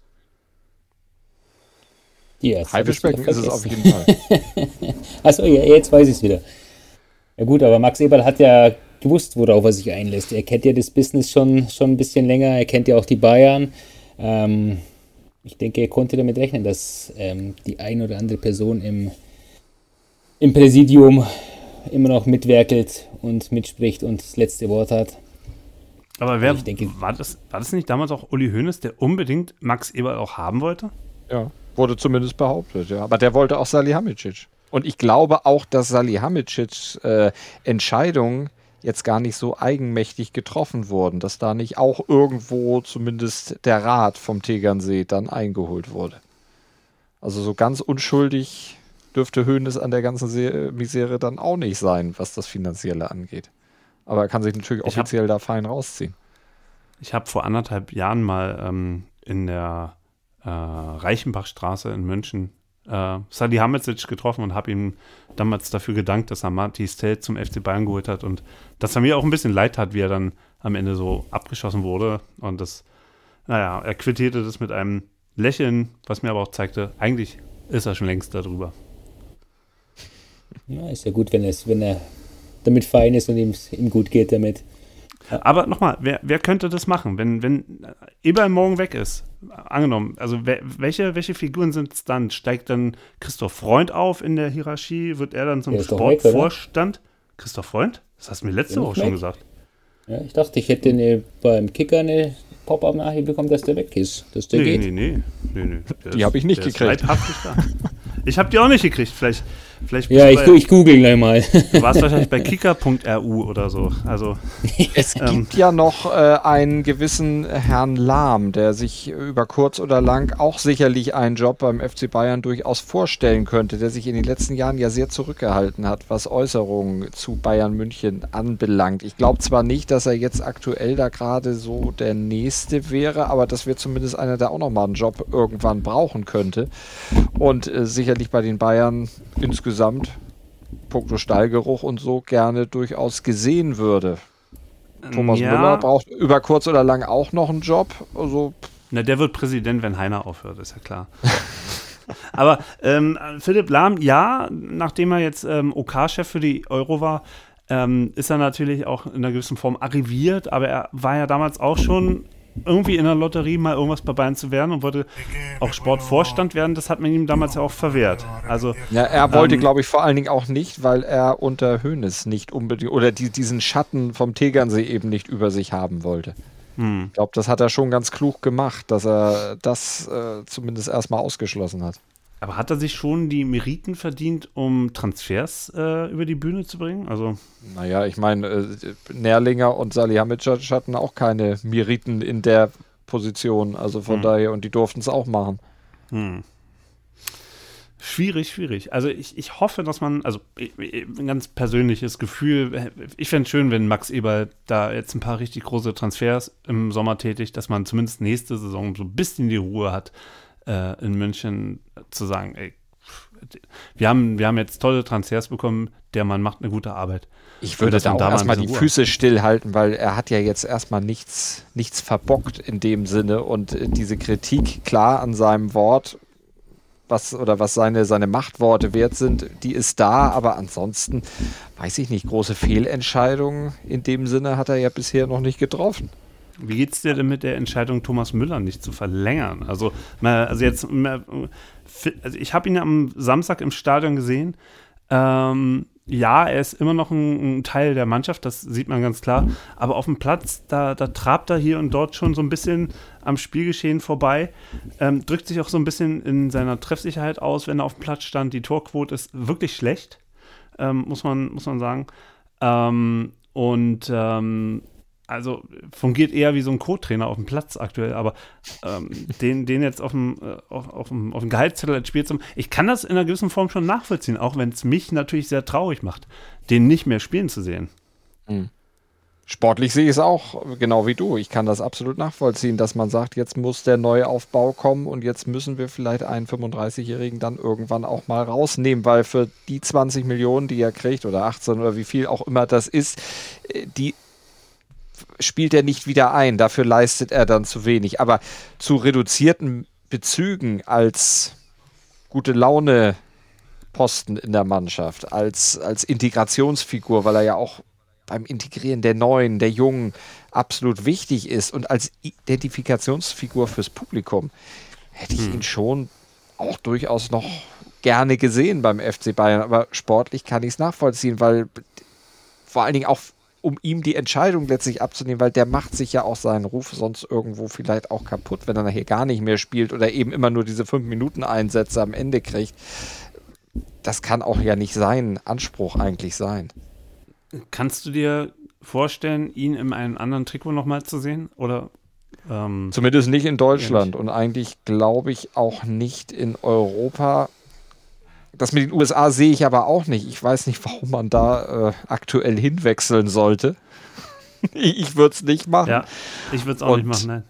Ja, jetzt hab ich's Haifischbecken wieder ist es auf vergessen. jeden Fall. Achso, ja, jetzt weiß ich es wieder. Ja gut, aber Max Eberl hat ja gewusst, worauf er sich einlässt. Er kennt ja das Business schon, schon ein bisschen länger, er kennt ja auch die Bayern. Ähm, ich denke, er konnte damit rechnen, dass ähm, die ein oder andere Person im, im Präsidium immer noch mitwerkelt und mitspricht und das letzte Wort hat. Aber wer ich denke, war das, war das nicht damals auch Uli Hoeneß, der unbedingt Max Eberl auch haben wollte? Ja, wurde zumindest behauptet, ja. Aber der wollte auch Salihamidzic. Und ich glaube auch, dass Salihamidzic äh, Entscheidungen jetzt gar nicht so eigenmächtig getroffen wurden, dass da nicht auch irgendwo zumindest der Rat vom Tegernsee dann eingeholt wurde. Also so ganz unschuldig dürfte Hoeneß an der ganzen Se- Misere dann auch nicht sein, was das Finanzielle angeht. Aber er kann sich natürlich Ich hab- offiziell da fein rausziehen. Ich habe vor anderthalb Jahren mal ähm, in der äh, Reichenbachstraße in München äh, Salihamidzic getroffen und habe ihm damals dafür gedankt, dass er Mathis Telt zum F C Bayern geholt hat und dass er mir auch ein bisschen leid hat, wie er dann am Ende so abgeschossen wurde. Und das, naja, er quittierte das mit einem Lächeln, was mir aber auch zeigte, eigentlich ist er schon längst darüber. ja, ist ja gut, wenn, es, wenn er damit fein ist und ihm, ihm gut geht damit. Aber nochmal, wer, wer könnte das machen, wenn, wenn Eberl morgen weg ist? Angenommen, also wer, welche, welche Figuren sind es dann? Steigt dann Christoph Freund auf in der Hierarchie? Wird er dann zum Der ist doch weg, Sportvorstand? Christoph Freund? Das hast du mir letzte Der ist Woche schon weg. gesagt. Ja, ich dachte, ich hätte eine, beim Kicker eine Pop-Up-Nachricht bekommen, dass der weg ist. Dass der Nee, geht. nee, nee, nee, nee. Der Die ist- hab ich nicht der ist gekriegt. leibhaftig da. Ich habe die auch nicht gekriegt. Vielleicht, vielleicht bist Ja, du ich, bei- gu- ich google gleich mal. Du warst wahrscheinlich bei kicker punkt r u oder so. Also, Es Ähm. gibt ja noch äh, einen gewissen Herrn Lahm, der sich über kurz oder lang auch sicherlich einen Job beim F C Bayern durchaus vorstellen könnte, der sich in den letzten Jahren ja sehr zurückgehalten hat, was Äußerungen zu Bayern München anbelangt. Ich glaube zwar nicht, dass er jetzt aktuell da gerade so der Nächste wäre, aber das wäre zumindest einer, der auch nochmal einen Job irgendwann brauchen könnte. Und äh, sicherlich bei den Bayern insgesamt, puncto Stallgeruch und so, gerne durchaus gesehen würde. Thomas ja, Müller braucht über kurz oder lang auch noch einen Job. Also, Na, der wird Präsident, wenn Heiner aufhört, ist ja klar. Aber ähm, Philipp Lahm, ja, nachdem er jetzt ähm, OK-Chef für die Euro war, ähm, ist er natürlich auch in einer gewissen Form arriviert, aber er war ja damals auch schon irgendwie in der Lotterie mal irgendwas bei Bayern zu werden und wollte auch Sportvorstand werden. Das hat man ihm damals ja auch verwehrt. Also ja, er wollte, Ähm, glaube ich, vor allen Dingen auch nicht, weil er unter Hoeneß nicht unbedingt oder die, diesen Schatten vom Tegernsee eben nicht über sich haben wollte. hm. Ich glaube, das hat er schon ganz klug gemacht, dass er das äh, zumindest erstmal ausgeschlossen hat. Aber hat er sich schon die Meriten verdient, um Transfers äh, über die Bühne zu bringen? Also Naja, ich meine, äh, Nährlinger und Salihamidzic hatten auch keine Meriten in der Position, also von Hm. daher, und die durften es auch machen. Hm. Schwierig, schwierig. Also ich, ich hoffe, dass man, also ich- ich- ein ganz persönliches Gefühl, ich fände es schön, wenn Max Eberl da jetzt ein paar richtig große Transfers im Sommer tätigt, dass man zumindest nächste Saison so ein bisschen die Ruhe hat, äh, in München zu sagen, ey, wir haben, wir haben jetzt tolle Transfers bekommen, der Mann macht eine gute Arbeit. Ich würde dass da man auch da mal ein erstmal die bisschen Ruhe Füße stillhalten, weil er hat ja jetzt erstmal nichts, nichts verbockt in dem Sinne und äh, diese Kritik, klar an seinem Wort, was oder was seine, seine Machtworte wert sind, die ist da, aber ansonsten weiß ich nicht, große Fehlentscheidungen in dem Sinne hat er ja bisher noch nicht getroffen. Wie geht's dir denn mit der Entscheidung, Thomas Müller nicht zu verlängern? Also, mal, also jetzt, mal, also ich habe ihn am Samstag im Stadion gesehen. Ähm, ja, er ist immer noch ein, ein Teil der Mannschaft, das sieht man ganz klar. Aber auf dem Platz, da, da trabt er hier und dort schon so ein bisschen am Spielgeschehen vorbei. Ähm, drückt sich auch so ein bisschen in seiner Treffsicherheit aus, wenn er auf dem Platz stand. Die Torquote ist wirklich schlecht, ähm, muss man, muss man sagen. Ähm, und ähm, also fungiert eher wie so ein Co-Trainer auf dem Platz aktuell, aber ähm, den, den jetzt auf dem, äh, auf, auf dem, auf dem Gehaltszettel als Spiel zu ich kann das in einer gewissen Form schon nachvollziehen, auch wenn es mich natürlich sehr traurig macht, den nicht mehr spielen zu sehen. Sportlich sehe ich es auch genau wie du. Ich kann das absolut nachvollziehen, dass man sagt, jetzt muss der neue Aufbau kommen und jetzt müssen wir vielleicht einen fünfunddreißigjährigen dann irgendwann auch mal rausnehmen, weil für die zwanzig Millionen, die er kriegt oder achtzehn oder wie viel auch immer das ist, äh, die spielt er nicht wieder ein. Dafür leistet er dann zu wenig. Aber zu reduzierten Bezügen als gute Laune Posten in der Mannschaft, als, als Integrationsfigur, weil er ja auch beim Integrieren der Neuen, der Jungen absolut wichtig ist und als Identifikationsfigur fürs Publikum hätte ich hm. ihn schon auch durchaus noch gerne gesehen beim F C Bayern, aber sportlich kann ich es nachvollziehen, weil vor allen Dingen auch um ihm die Entscheidung letztlich abzunehmen, weil der macht sich ja auch seinen Ruf sonst irgendwo vielleicht auch kaputt, wenn er nachher gar nicht mehr spielt oder eben immer nur diese fünf Minuten Einsätze am Ende kriegt. Das kann auch ja nicht sein Anspruch eigentlich sein. Kannst du dir vorstellen, ihn in einem anderen Trikot nochmal zu sehen? Oder ähm, zumindest nicht in Deutschland und eigentlich glaube ich auch nicht in Europa. Das mit den U S A sehe ich aber auch nicht. Ich weiß nicht, warum man da äh, aktuell hinwechseln sollte. ich ich würde es nicht machen. Ja, ich würde es auch und, nicht machen, nein.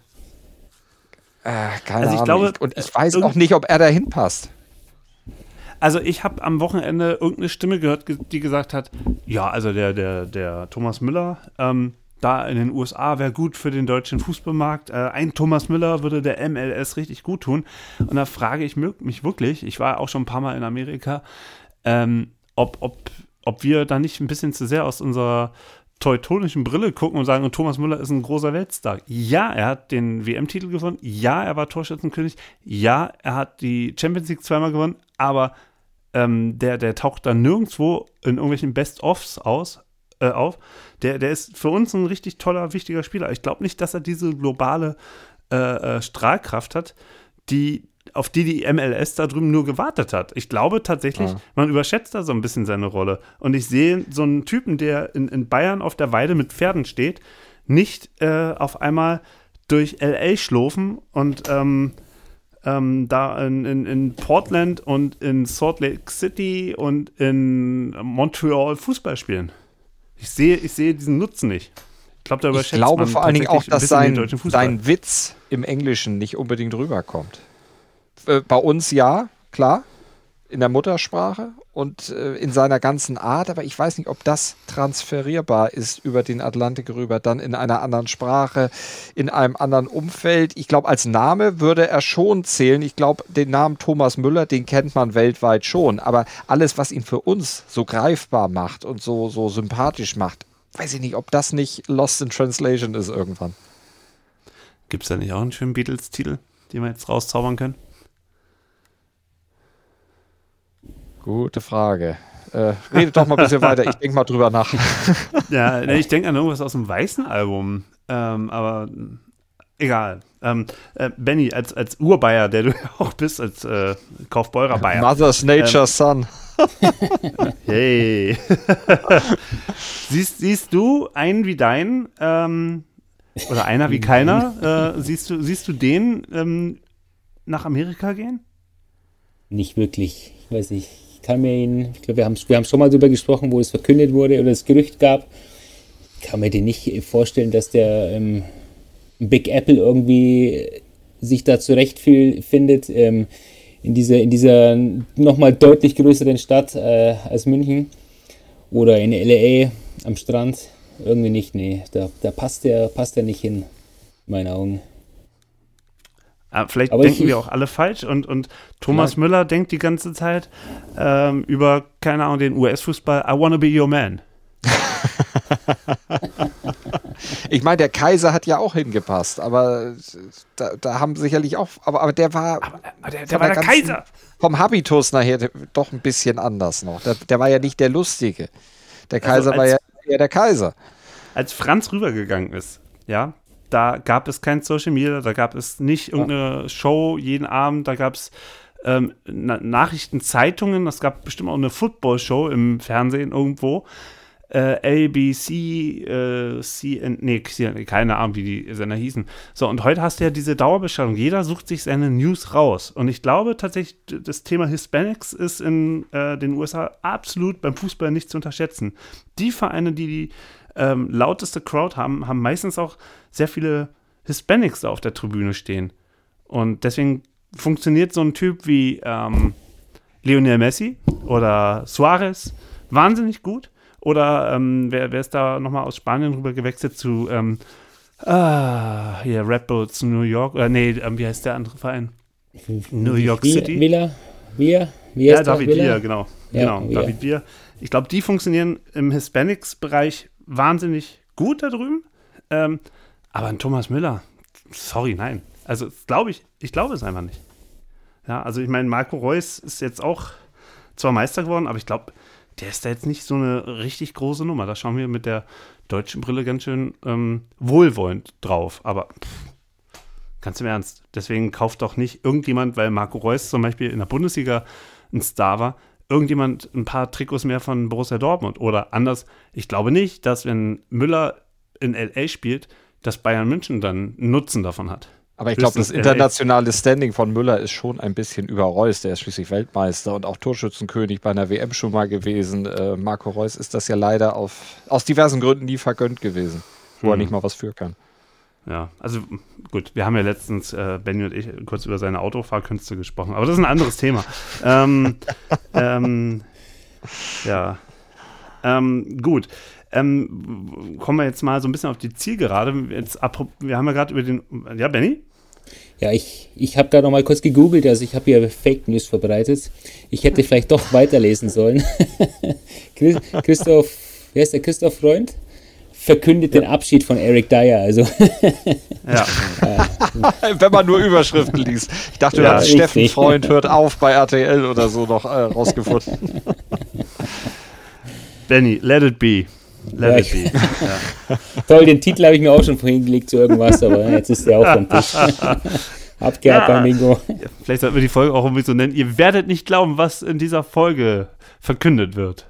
Äh, keine also ich Ahnung. glaube, und ich weiß auch nicht, ob er da hinpasst. Also ich habe am Wochenende irgendeine Stimme gehört, die gesagt hat, ja, also der, der, der Thomas Müller, ähm, da in den U S A wäre gut für den deutschen Fußballmarkt. Äh, ein Thomas Müller würde der M L S richtig gut tun. Und da frage ich mich wirklich, ich war auch schon ein paar Mal in Amerika, ähm, ob, ob, ob wir da nicht ein bisschen zu sehr aus unserer teutonischen Brille gucken und sagen, und Thomas Müller ist ein großer Weltstar. Ja, er hat den W M-Titel gewonnen. Ja, er war Torschützenkönig. Ja, er hat die Champions League zweimal gewonnen. Aber ähm, der, der taucht da nirgendwo in irgendwelchen Best-Offs aus. auf. Der, der ist für uns ein richtig toller, wichtiger Spieler. Ich glaube nicht, dass er diese globale äh, äh, Strahlkraft hat, die, auf die die M L S da drüben nur gewartet hat. Ich glaube tatsächlich, ja. man überschätzt da so ein bisschen seine Rolle. Und ich sehe so einen Typen, der in, in Bayern auf der Weide mit Pferden steht, nicht äh, auf einmal durch L A schlurfen und ähm, ähm, da in, in, in Portland und in Salt Lake City und in Montreal Fußball spielen. Ich sehe, ich sehe diesen Nutzen nicht. Ich, glaub, da ich glaube man vor allen Dingen auch, dass sein, sein Witz im Englischen nicht unbedingt rüberkommt. Äh, bei uns ja, klar, in der Muttersprache und äh, in seiner ganzen Art, aber ich weiß nicht, ob das transferierbar ist über den Atlantik rüber, dann in einer anderen Sprache, in einem anderen Umfeld. Ich glaube, als Name würde er schon zählen. Ich glaube, den Namen Thomas Müller, den kennt man weltweit schon, aber alles, was ihn für uns so greifbar macht und so, so sympathisch macht, weiß ich nicht, ob das nicht Lost in Translation ist irgendwann. Gibt es da nicht auch einen schönen Beatles-Titel, den wir jetzt rauszaubern können? Gute Frage. Äh, redet doch mal ein bisschen weiter, ich denke mal drüber nach. Ja, ich denke an irgendwas aus dem Weißen Album, ähm, aber egal. Ähm, äh, Benny, als, als Urbayer, der du ja auch bist, als äh, Kaufbeurer Bayer. Mother's Nature's ähm, Son. Hey. siehst, siehst du einen wie deinen, ähm, oder einer wie keiner, äh, siehst, du, siehst du den ähm, nach Amerika gehen? Nicht wirklich. Ich weiß nicht. Ich kann mir ihn, ich glaube, wir haben, wir haben schon mal darüber gesprochen, wo es verkündet wurde oder das Gerücht gab. Ich kann mir den nicht vorstellen, dass der ähm, Big Apple irgendwie sich da zurechtfindet, ähm, in dieser, in dieser nochmal deutlich größeren Stadt äh, als München oder in L A am Strand. Irgendwie nicht, nee. Da, da passt der, passt der nicht hin, in meinen Augen. Vielleicht aber denken ich, wir auch alle falsch und, und Thomas Müller Müller denkt die ganze Zeit ähm, über, keine Ahnung, den U S-Fußball, I wanna be your man. Ich meine, der Kaiser hat ja auch hingepasst, aber da, da haben sicherlich auch, aber, aber der war, aber, aber der, der war der, der ganzen, Kaiser. Vom Habitus nachher doch ein bisschen anders noch. Der, der war ja nicht der Lustige. Der Kaiser also als, war ja eher der Kaiser. Als Franz rübergegangen ist, ja, da gab es kein Social Media, da gab es nicht irgendeine ja. Show jeden Abend, da gab es ähm, Na- Nachrichtenzeitungen, es gab bestimmt auch eine Football-Show im Fernsehen irgendwo. Äh, A B C, äh, C N, nee, keine Ahnung, wie die Sender hießen. So, und heute hast du ja diese Dauerbeschallung. Jeder sucht sich seine News raus. Und ich glaube tatsächlich, das Thema Hispanics ist in äh, den U S A absolut beim Fußball nicht zu unterschätzen. Die Vereine, die die ähm, lauteste Crowd haben, haben meistens auch sehr viele Hispanics da auf der Tribüne stehen. Und deswegen funktioniert so ein Typ wie ähm, Lionel Messi oder Suarez wahnsinnig gut. Oder ähm, wer, wer ist da nochmal aus Spanien rüber gewechselt zu ähm, ah, hier, Red Bulls New York? Oder nee, ähm, wie heißt der andere Verein? New York City? Villa? Villa? Wie ja, David Villa, genau. Ja, genau Villa. David Villa. Ich glaube, die funktionieren im Hispanics-Bereich wahnsinnig gut da drüben. Ähm, aber ein Thomas Müller, sorry, nein. Also glaube ich, ich glaube es einfach nicht. Ja, also ich meine, Marco Reus ist jetzt auch zwar Meister geworden, aber ich glaube, der ist da jetzt nicht so eine richtig große Nummer. Da schauen wir mit der deutschen Brille ganz schön ähm, wohlwollend drauf. Aber pff, ganz im Ernst, deswegen kauft doch nicht irgendjemand, weil Marco Reus zum Beispiel in der Bundesliga ein Star war, irgendjemand ein paar Trikots mehr von Borussia Dortmund. Oder anders, ich glaube nicht, dass wenn Müller in L A spielt, dass Bayern München dann einen Nutzen davon hat. Aber ich glaube, das internationale Standing von Müller ist schon ein bisschen über Reus. Der ist schließlich Weltmeister und auch Torschützenkönig bei einer W M schon mal gewesen. Äh, Marco Reus ist das ja leider auf, aus diversen Gründen nie vergönnt gewesen, wo hm. er nicht mal was für kann. Ja, also gut, wir haben ja letztens, äh, Benny und ich, kurz über seine Autofahrkünste gesprochen, aber das ist ein anderes Thema. ähm, ähm, ja, ähm, gut. Ähm, kommen wir jetzt mal so ein bisschen auf die Zielgerade. Jetzt, wir haben ja gerade über den, ja, Benny? Ja, ich, ich habe da noch mal kurz gegoogelt, also ich habe hier Fake News verbreitet. Ich hätte vielleicht doch weiterlesen sollen. Christoph, wer ist der Christoph Freund? Verkündet ja. den Abschied von Eric Dyer. Also. Ja. Wenn man nur Überschriften liest. Ich dachte, ja, du hast Steffen Freund hört auf bei R T L oder so noch äh, rausgefunden. Benny, let it be. Let ja, it be. Ja. Toll, den Titel habe ich mir auch schon vorhin gelegt zu irgendwas, aber jetzt ist der auch vom Tisch. Abgehakt ja. beim Bingo. Ja, vielleicht sollten wir die Folge auch irgendwie so nennen. Ihr werdet nicht glauben, was in dieser Folge verkündet wird.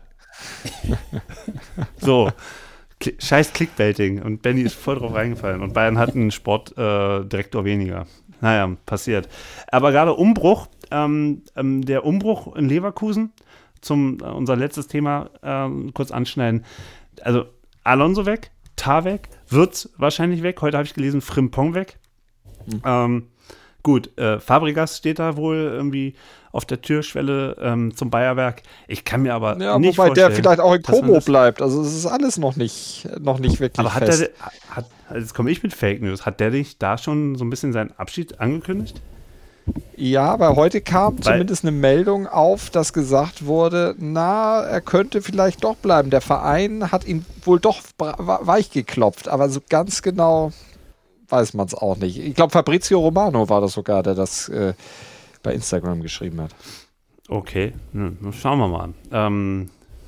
So. Scheiß Clickbaiting. Und Benny ist voll drauf reingefallen. Und Bayern hat einen Sportdirektor äh, weniger. Naja, passiert. Aber gerade Umbruch, ähm, ähm, der Umbruch in Leverkusen, zum äh, unser letztes Thema äh, kurz anschneiden. Also Alonso weg, Tah weg, Wirtz wahrscheinlich weg. Heute habe ich gelesen, Frimpong weg. Mhm. Ähm, gut, äh, Fabregas steht da wohl irgendwie auf der Türschwelle ähm, zum Bayerwerk. Ich kann mir aber ja, nicht wobei vorstellen, der vielleicht auch in Como bleibt. Also es ist alles noch nicht, noch nicht wirklich aber hat fest. Der, hat, jetzt komme ich mit Fake News. Hat der nicht da schon so ein bisschen seinen Abschied angekündigt? Ja, aber heute kam Weil, zumindest eine Meldung auf, dass gesagt wurde, na, er könnte vielleicht doch bleiben. Der Verein hat ihn wohl doch weich geklopft, aber so ganz genau weiß man es auch nicht. Ich glaube, Fabrizio Romano war das sogar, der das äh, bei Instagram geschrieben hat. Okay, hm, schauen wir mal an. Ähm,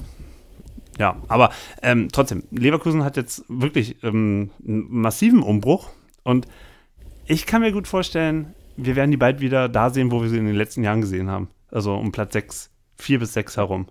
ja, aber ähm, trotzdem, Leverkusen hat jetzt wirklich ähm, einen massiven Umbruch und ich kann mir gut vorstellen, wir werden die bald wieder da sehen, wo wir sie in den letzten Jahren gesehen haben. Also um Platz sechs, vier bis sechs herum.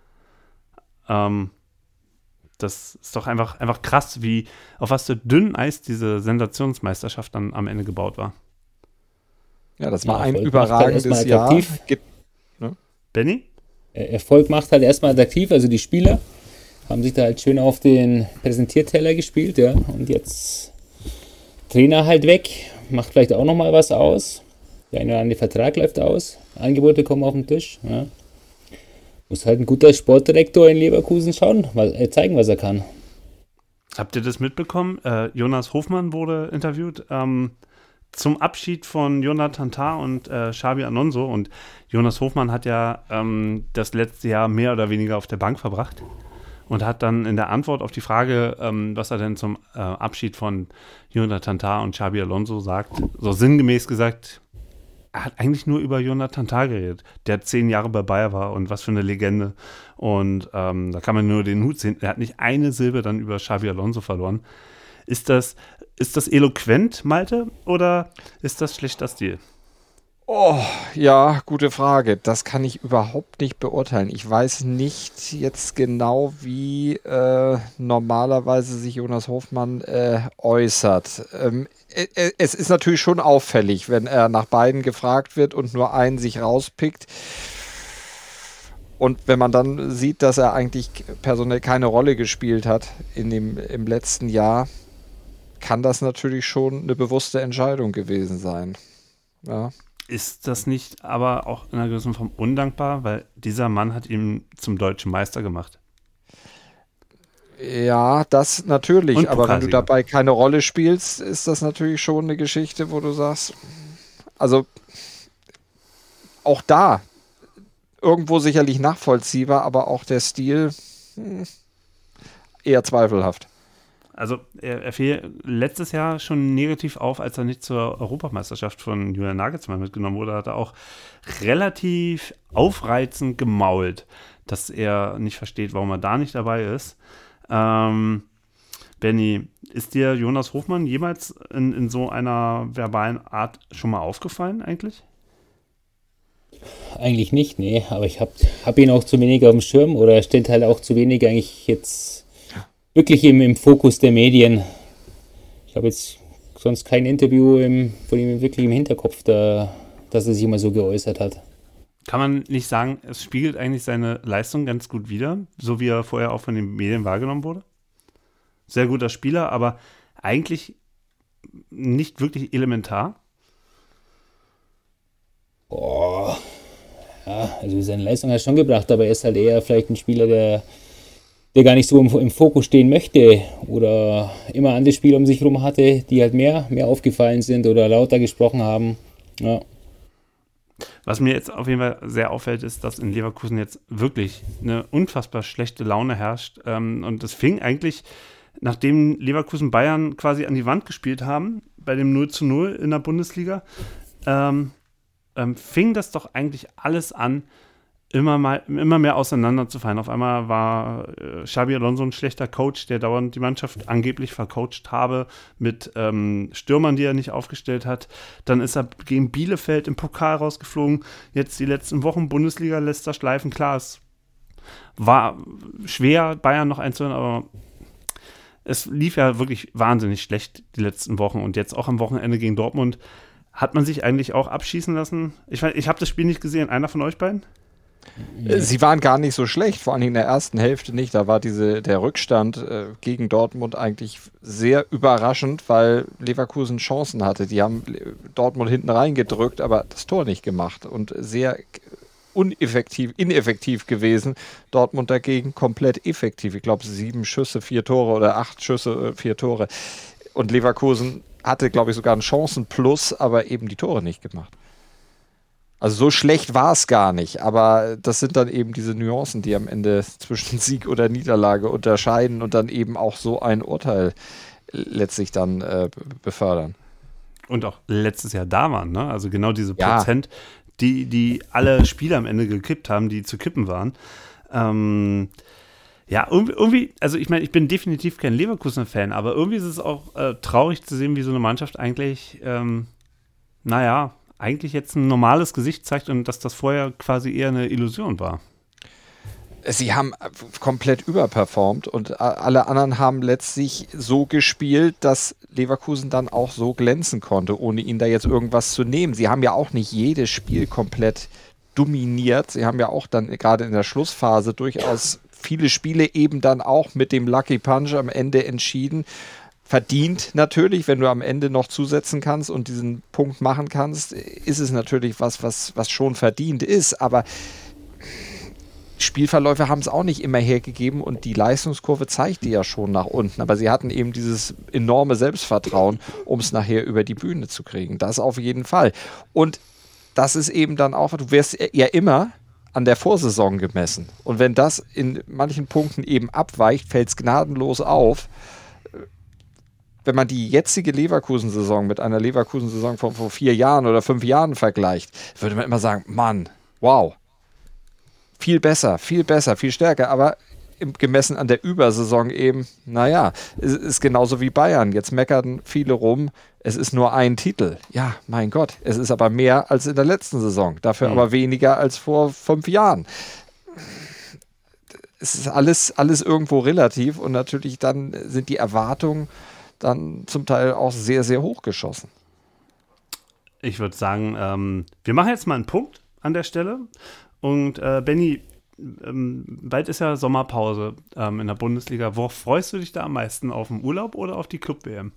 Ähm, das ist doch einfach, einfach krass, wie auf was für dünnem Eis diese Sensationsmeisterschaft dann am Ende gebaut war. Ja, das war ja, ein Erfolg überragendes halt Jahr. Ge- ne? Benny? Erfolg macht halt erstmal attraktiv, also die Spieler haben sich da halt schön auf den Präsentierteller gespielt, ja, und jetzt Trainer halt weg, macht vielleicht auch nochmal was aus. Der eine oder andere Vertrag läuft aus, Angebote kommen auf den Tisch, ja. Muss halt ein guter Sportdirektor in Leverkusen schauen, was, äh, zeigen, was er kann. Habt ihr das mitbekommen? Äh, Jonas Hofmann wurde interviewt ähm, zum Abschied von Jonathan Tah und äh, Xabi Alonso. Und Jonas Hofmann hat ja ähm, das letzte Jahr mehr oder weniger auf der Bank verbracht und hat dann in der Antwort auf die Frage, ähm, was er denn zum äh, Abschied von Jonathan Tah und Xabi Alonso sagt, so sinngemäß gesagt, er hat eigentlich nur über Jonathan Tah geredet, der zehn Jahre bei Bayer war und was für eine Legende. Und ähm, da kann man nur den Hut sehen. Er hat nicht eine Silbe dann über Xabi Alonso verloren. Ist das, ist das eloquent, Malte, oder ist das schlechter Stil? Oh, ja, gute Frage. Das kann ich überhaupt nicht beurteilen. Ich weiß nicht jetzt genau, wie äh, normalerweise sich Jonas Hofmann äh, äußert. Ähm, äh, es ist natürlich schon auffällig, wenn er nach beiden gefragt wird und nur einen sich rauspickt. Und wenn man dann sieht, dass er eigentlich personell keine Rolle gespielt hat in dem, im letzten Jahr, kann das natürlich schon eine bewusste Entscheidung gewesen sein. Ja. Ist das nicht aber auch in einer gewissen Form undankbar, weil dieser Mann hat ihn zum deutschen Meister gemacht? Ja, das natürlich, Und aber wenn du Pokalsieger. dabei keine Rolle spielst, ist das natürlich schon eine Geschichte, wo du sagst, also auch da irgendwo sicherlich nachvollziehbar, aber auch der Stil, hm, eher zweifelhaft. Also er, er fiel letztes Jahr schon negativ auf, als er nicht zur Europameisterschaft von Julian Nagelsmann mitgenommen wurde. Hat er auch relativ aufreizend gemault, dass er nicht versteht, warum er da nicht dabei ist. Ähm, Benni, ist dir Jonas Hofmann jemals in, in so einer verbalen Art schon mal aufgefallen eigentlich? Eigentlich nicht, nee, aber ich habe hab ihn auch zu wenig auf dem Schirm oder er steht halt auch zu wenig eigentlich jetzt wirklich im, im Fokus der Medien. Ich habe jetzt sonst kein Interview im, von ihm wirklich im Hinterkopf, da, dass er sich immer so geäußert hat. Kann man nicht sagen, es spiegelt eigentlich seine Leistung ganz gut wider, so wie er vorher auch von den Medien wahrgenommen wurde? Sehr guter Spieler, aber eigentlich nicht wirklich elementar. Boah, ja, also seine Leistung hat er schon gebracht, aber er ist halt eher vielleicht ein Spieler, der der gar nicht so im, im Fokus stehen möchte oder immer andere Spieler um sich herum hatte, die halt mehr, mehr aufgefallen sind oder lauter gesprochen haben. Ja. Was mir jetzt auf jeden Fall sehr auffällt, ist, dass in Leverkusen jetzt wirklich eine unfassbar schlechte Laune herrscht. Ähm, und es fing eigentlich, nachdem Leverkusen Bayern quasi an die Wand gespielt haben, bei dem null zu null in der Bundesliga, ähm, ähm, fing das doch eigentlich alles an, immer mal immer mehr auseinanderzufallen. Auf einmal war äh, Xabi Alonso ein schlechter Coach, der dauernd die Mannschaft angeblich vercoacht habe mit ähm, Stürmern, die er nicht aufgestellt hat. Dann ist er gegen Bielefeld im Pokal rausgeflogen. Jetzt die letzten Wochen Bundesliga lässt er schleifen. Klar, es war schwer, Bayern noch einzuholen, aber es lief ja wirklich wahnsinnig schlecht die letzten Wochen. Und jetzt auch am Wochenende gegen Dortmund hat man sich eigentlich auch abschießen lassen. Ich, ich habe das Spiel nicht gesehen. Einer von euch beiden? Sie waren gar nicht so schlecht, vor allem in der ersten Hälfte nicht. Da war diese, der Rückstand äh, gegen Dortmund eigentlich sehr überraschend, weil Leverkusen Chancen hatte. Die haben Dortmund hinten reingedrückt, aber das Tor nicht gemacht und sehr uneffektiv, ineffektiv gewesen. Dortmund dagegen komplett effektiv. Ich glaube, sieben Schüsse, vier Tore oder acht Schüsse, vier Tore. Und Leverkusen hatte, glaube ich, sogar einen Chancenplus, aber eben die Tore nicht gemacht. Also so schlecht war es gar nicht, aber das sind dann eben diese Nuancen, die am Ende zwischen Sieg oder Niederlage unterscheiden und dann eben auch so ein Urteil letztlich dann äh, befördern. Und auch letztes Jahr da waren, ne? Also genau diese Ja. Prozent, die, die alle Spiele am Ende gekippt haben, die zu kippen waren. Ähm, ja, irgendwie, irgendwie, also ich meine, ich bin definitiv kein Leverkusen-Fan, aber irgendwie ist es auch äh, traurig zu sehen, wie so eine Mannschaft eigentlich, ähm, naja, eigentlich jetzt ein normales Gesicht zeigt und dass das vorher quasi eher eine Illusion war. Sie haben komplett überperformt und alle anderen haben letztlich so gespielt, dass Leverkusen dann auch so glänzen konnte, ohne ihnen da jetzt irgendwas zu nehmen. Sie haben ja auch nicht jedes Spiel komplett dominiert. Sie haben ja auch dann gerade in der Schlussphase durchaus viele Spiele eben dann auch mit dem Lucky Punch am Ende entschieden. Verdient natürlich, wenn du am Ende noch zusetzen kannst und diesen Punkt machen kannst, ist es natürlich was, was, was schon verdient ist, aber Spielverläufe haben es auch nicht immer hergegeben und die Leistungskurve zeigte ja schon nach unten, aber sie hatten eben dieses enorme Selbstvertrauen, um es nachher über die Bühne zu kriegen. Das auf jeden Fall. Und das ist eben dann auch, du wirst ja immer an der Vorsaison gemessen. Und wenn das in manchen Punkten eben abweicht, fällt es gnadenlos auf. Wenn man die jetzige Leverkusen-Saison mit einer Leverkusen-Saison von vor vier Jahren oder fünf Jahren vergleicht, würde man immer sagen, Mann, wow, viel besser, viel besser, viel stärker, aber im, gemessen an der Übersaison eben, naja, es ist genauso wie Bayern. Jetzt meckern viele rum, es ist nur ein Titel. Ja, mein Gott, es ist aber mehr als in der letzten Saison, dafür mhm. aber weniger als vor fünf Jahren. Es ist alles, alles irgendwo relativ und natürlich dann sind die Erwartungen dann zum Teil auch sehr, sehr hoch geschossen. Ich würde sagen, ähm, wir machen jetzt mal einen Punkt an der Stelle. Und äh, Benni, ähm, bald ist ja Sommerpause ähm, in der Bundesliga. Worauf freust du dich da am meisten? Auf den Urlaub oder auf die Club-W M?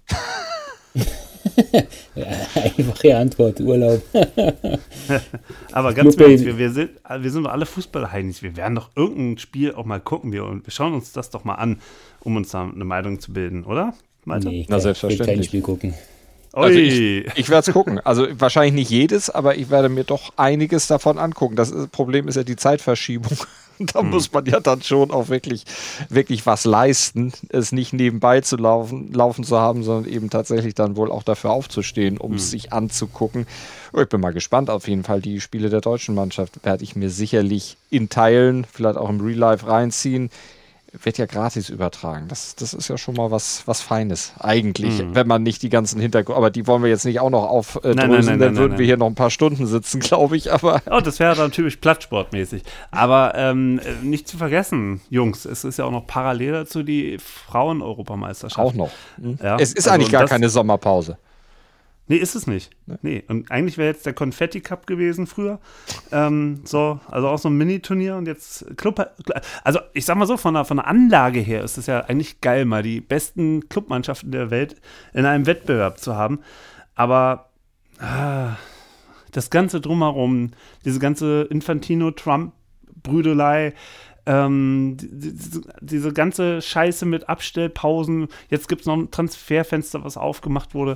Ja, einfache Antwort, Urlaub. Aber ganz ehrlich, wir, wir, sind, wir sind doch alle Fußball-Heinis. Wir werden doch irgendein Spiel auch mal gucken. Wir, und wir schauen uns das doch mal an, um uns da eine Meinung zu bilden, oder? Malte? Nee, Na, selbstverständlich. Ich will kein Spiel gucken. Also ich, ich werde es gucken. Also wahrscheinlich nicht jedes, aber ich werde mir doch einiges davon angucken. Das Problem ist ja die Zeitverschiebung. Da hm. muss man ja dann schon auch wirklich, wirklich was leisten, es nicht nebenbei zu laufen, laufen zu haben, sondern eben tatsächlich dann wohl auch dafür aufzustehen, um es hm. sich anzugucken. Ich bin mal gespannt, auf jeden Fall. Die Spiele der deutschen Mannschaft werde ich mir sicherlich in Teilen, vielleicht auch im Real Life reinziehen. Wird ja gratis übertragen. Das, das ist ja schon mal was, was Feines, eigentlich, mhm. wenn man nicht die ganzen Hintergründe, aber die wollen wir jetzt nicht auch noch aufdröseln, dann nein, nein, würden nein, wir hier noch ein paar Stunden sitzen, glaube ich, aber... Oh, das wäre dann typisch Plattsportmäßig. Aber ähm, nicht zu vergessen, Jungs, es ist ja auch noch parallel dazu die Frauen-Europameisterschaft. Auch noch. Mhm. Ja, es ist also eigentlich gar keine Sommerpause. Nee, ist es nicht. Nee. Und eigentlich wäre jetzt der Confetti-Cup gewesen früher. Ähm, so, also auch so ein Mini-Turnier und jetzt Club. Also ich sag mal so, von der, von der Anlage her ist es ja eigentlich geil, mal die besten Clubmannschaften der Welt in einem Wettbewerb zu haben. Aber ah, das Ganze drumherum, diese ganze Infantino-Trump-Brüdelei, ähm, diese, diese ganze Scheiße mit Abstellpausen, jetzt gibt es noch ein Transferfenster, was aufgemacht wurde.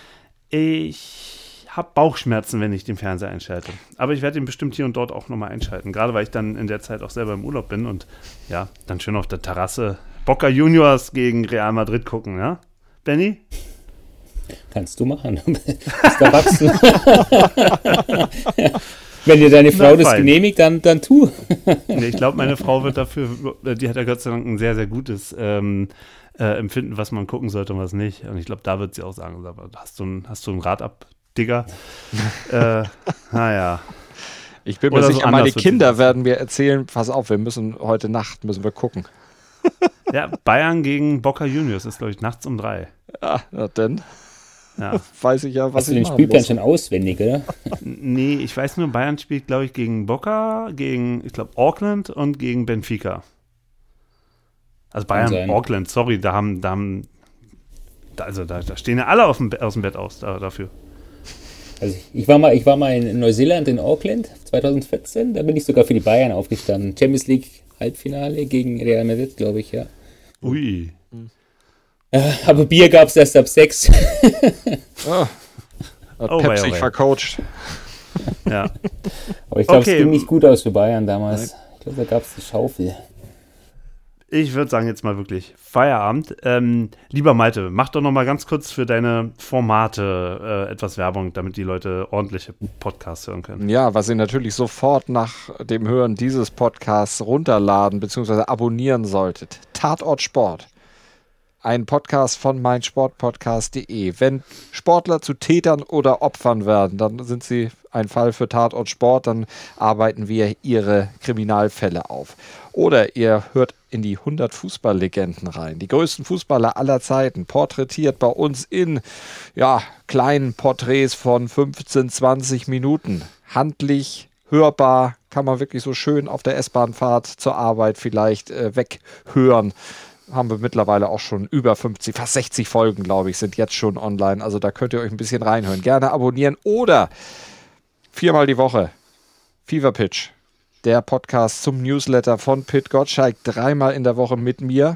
Ich habe Bauchschmerzen, wenn ich den Fernseher einschalte. Aber ich werde ihn bestimmt hier und dort auch nochmal einschalten. Gerade weil ich dann in der Zeit auch selber im Urlaub bin und ja, dann schön auf der Terrasse Boca Juniors gegen Real Madrid gucken, ja? Benny? Kannst du machen. Bist erwachsen. Wenn dir deine Frau das genehmigt, dann, dann tu. Nee, ich glaube, meine Frau wird dafür, die hat ja Gott sei Dank ein sehr, sehr gutes ähm, Äh, empfinden, was man gucken sollte und was nicht. Und ich glaube, da wird sie auch sagen, hast du ein, hast du ein Rad ab, Digga? äh, naja. Ich bin mir sicher, so meine Kinder werden mir erzählen, pass auf, wir müssen heute Nacht, müssen wir gucken. Ja, Bayern gegen Boca Juniors ist, glaube ich, nachts um drei. Ja, na denn. Ja. Weiß ich ja, was hast ich du den Spielplan schon auswendig, oder? Nee, ich weiß nur, Bayern spielt, glaube ich, gegen Boca, gegen, ich glaube, Auckland und gegen Benfica. Also Bayern, Auckland, sorry, da haben, da haben, da, also da, da stehen ja alle aus dem, aus dem Bett aus da, dafür. Also ich war mal, ich war mal in Neuseeland, in Auckland, zwanzig vierzehn, da bin ich sogar für die Bayern aufgestanden. Champions League Halbfinale gegen Real Madrid, glaube ich, ja. Ui. Ja, aber Bier gab es erst ab sechs. Oh, hat oh, Pep sich vercoacht. Ja. Aber ich glaube, okay. Es ging nicht gut aus für Bayern damals. Ich glaube, da gab es die Schaufel. Ich würde sagen, jetzt mal wirklich Feierabend. Ähm, lieber Malte, mach doch noch mal ganz kurz für deine Formate äh, etwas Werbung, damit die Leute ordentliche Podcasts hören können. Ja, was ihr natürlich sofort nach dem Hören dieses Podcasts runterladen bzw. abonnieren solltet. Tatort Sport. Ein Podcast von meinsportpodcast punkt de. Wenn Sportler zu Tätern oder Opfern werden, dann sind sie ein Fall für Tatort Sport, dann arbeiten wir ihre Kriminalfälle auf. Oder ihr hört in die hundert Fußballlegenden rein. Die größten Fußballer aller Zeiten, porträtiert bei uns in ja, kleinen Porträts von fünfzehn, zwanzig Minuten. Handlich, hörbar, kann man wirklich so schön auf der S-Bahn-Fahrt zur Arbeit vielleicht äh, weghören. Haben wir mittlerweile auch schon über fünfzig, fast sechzig Folgen, glaube ich, sind jetzt schon online. Also da könnt ihr euch ein bisschen reinhören. Gerne abonnieren oder viermal die Woche Fever Pitch, der Podcast zum Newsletter von Pit Gottschalk, dreimal in der Woche mit mir.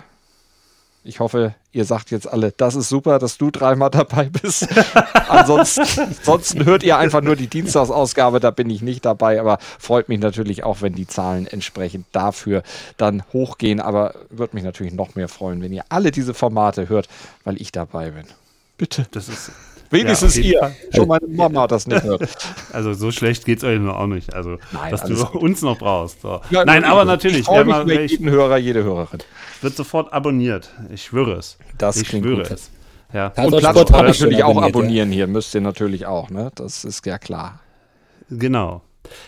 Ich hoffe, ihr sagt jetzt alle, das ist super, dass du dreimal dabei bist. ansonsten, ansonsten hört ihr einfach nur die Dienstagsausgabe, da bin ich nicht dabei, aber freut mich natürlich auch, wenn die Zahlen entsprechend dafür dann hochgehen. Aber würde mich natürlich noch mehr freuen, wenn ihr alle diese Formate hört, weil ich dabei bin. Bitte. Das ist wenigstens ja, ihr. Fall. Schon meine Mama das nicht hört. Also so schlecht geht es euch nur auch nicht. Also, Nein, dass du gut. uns noch brauchst. So. Ja, Nein, aber natürlich. Ich freue mich über jeden Hörer, jede Hörerin. Wird sofort abonniert. Ich schwöre es. Das ich klingt schwöre gut. es. Ja. Und Plattsport natürlich auch abonnieren ja. Hier. Müsst ihr natürlich auch. Ne? Das ist ja klar. Genau.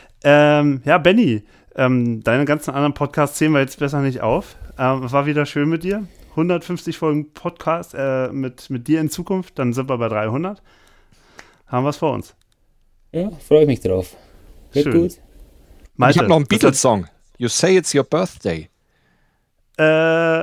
Ähm, ja, Benny, ähm, deine ganzen anderen Podcasts zählen wir jetzt besser nicht auf. Ähm, war wieder schön mit dir. hundertfünfzig Folgen Podcast äh, mit, mit dir in Zukunft. Dann sind wir bei dreihundert. Haben wir es vor uns. Ja, freue ich mich drauf. Wird schön. Gut. Malte, ich habe noch einen Beatles-Song. You say it's your birthday. Äh,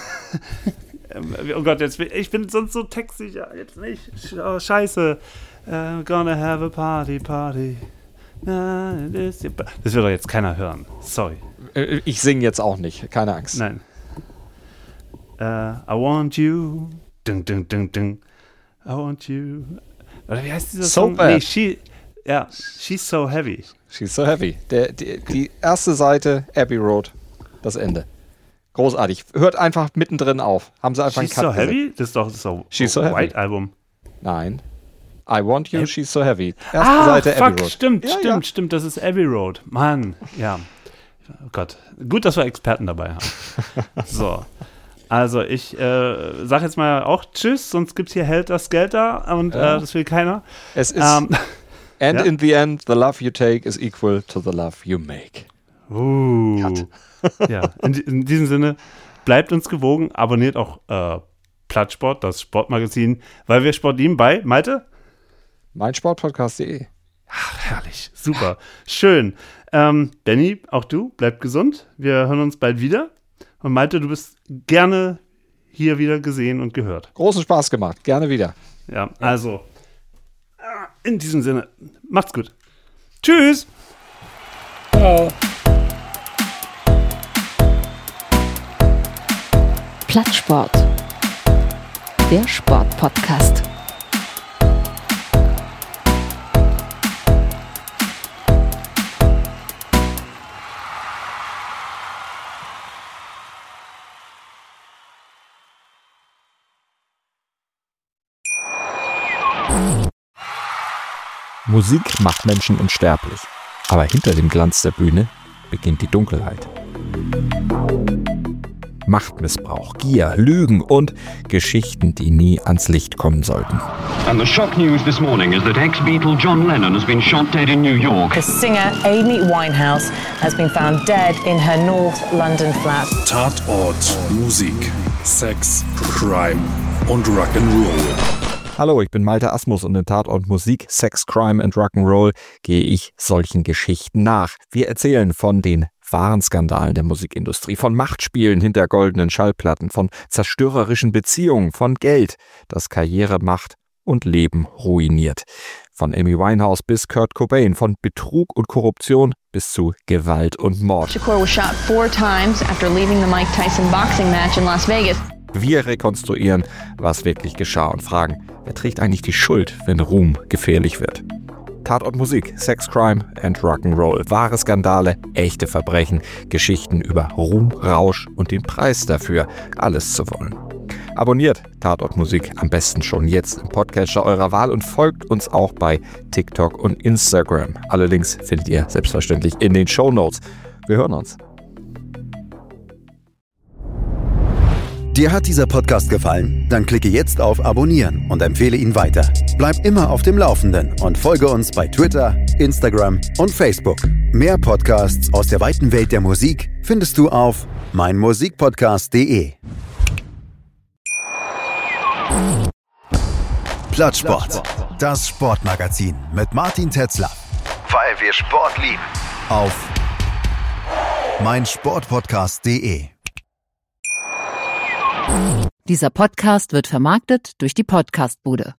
oh Gott, jetzt bin, ich bin sonst so textsicher. Jetzt nicht. Oh, scheiße. Uh, gonna have a party, party. Das wird doch jetzt keiner hören. Sorry. Ich singe jetzt auch nicht. Keine Angst. Nein. Uh, I want you. Ding, ding, ding, ding. I want you. Oder wie heißt dieser so Song? Bad. Nee, she, ja, She's So Heavy. She's So Heavy. Der, die, die erste Seite, Abbey Road. das Ende. Großartig. Hört einfach mittendrin auf. Haben sie einfach She's einen So Cut gesetzt. Heavy? Das ist doch das ist doch She's So Heavy. White Album. Nein. I Want You, She's So Heavy. Erste Ah, Seite fuck, Abbey Road. stimmt, Ja, stimmt, ja. stimmt. Das ist Abbey Road. Mann, ja. Oh Gott. Gut, dass wir Experten dabei haben. So. Also ich äh, sag jetzt mal auch Tschüss, sonst gibt's hier Helter Skelter und Ja. äh, das will keiner. Es ist, Ähm, and ja. in the end, the love you take is equal to the love you make. Uh, Cut. ja, in, in diesem Sinne, bleibt uns gewogen, abonniert auch äh, Plattsport, das Sportmagazin, weil wir Sport lieben bei Malte. meinsportpodcast punkt de. Ach, herrlich, super, schön. Ähm, Benni, auch du, bleib gesund. Wir hören uns bald wieder. Und Malte, du bist gerne hier wieder gesehen und gehört. Großen Spaß gemacht. Gerne wieder. Ja, also, in diesem Sinne, macht's gut. Tschüss. Ciao. Plattsport. Der Sportpodcast. Musik macht Menschen unsterblich. Aber hinter dem Glanz der Bühne beginnt die Dunkelheit. Machtmissbrauch, Gier, Lügen und Geschichten, die nie ans Licht kommen sollten. And the shock news this morning is that ex-Beatle John Lennon has been shot dead in New York. The singer Amy Winehouse has been found dead in her North London flat. Tatort, Musik, Sex, Crime und Rock'n'Roll. Hallo, ich bin Malte Asmus und in Tatort Musik, Sex, Crime and Rock'n'Roll gehe ich solchen Geschichten nach. Wir erzählen von den wahren Skandalen der Musikindustrie, von Machtspielen hinter goldenen Schallplatten, von zerstörerischen Beziehungen, von Geld, das Karriere macht und Leben ruiniert. Von Amy Winehouse bis Kurt Cobain, von Betrug und Korruption bis zu Gewalt und Mord. Shakur was shot four times after leaving the Mike Tyson boxing match in Las Vegas. Wir rekonstruieren, was wirklich geschah und fragen, wer trägt eigentlich die Schuld, wenn Ruhm gefährlich wird? Tatort Musik, Sex, Crime and Rock'n'Roll. Wahre Skandale, echte Verbrechen, Geschichten über Ruhm, Rausch und den Preis dafür, alles zu wollen. Abonniert Tatort Musik am besten schon jetzt im Podcatcher eurer Wahl und folgt uns auch bei TikTok und Instagram. Alle Links findet ihr selbstverständlich in den Shownotes. Wir hören uns. Dir hat dieser Podcast gefallen? Dann klicke jetzt auf Abonnieren und empfehle ihn weiter. Bleib immer auf dem Laufenden und folge uns bei Twitter, Instagram und Facebook. Mehr Podcasts aus der weiten Welt der Musik findest du auf meinmusikpodcast punkt de. Plattsport, das Sportmagazin mit Martin Tetzler. Weil wir Sport lieben. Auf meinsportpodcast punkt de. Dieser Podcast wird vermarktet durch die Podcastbude.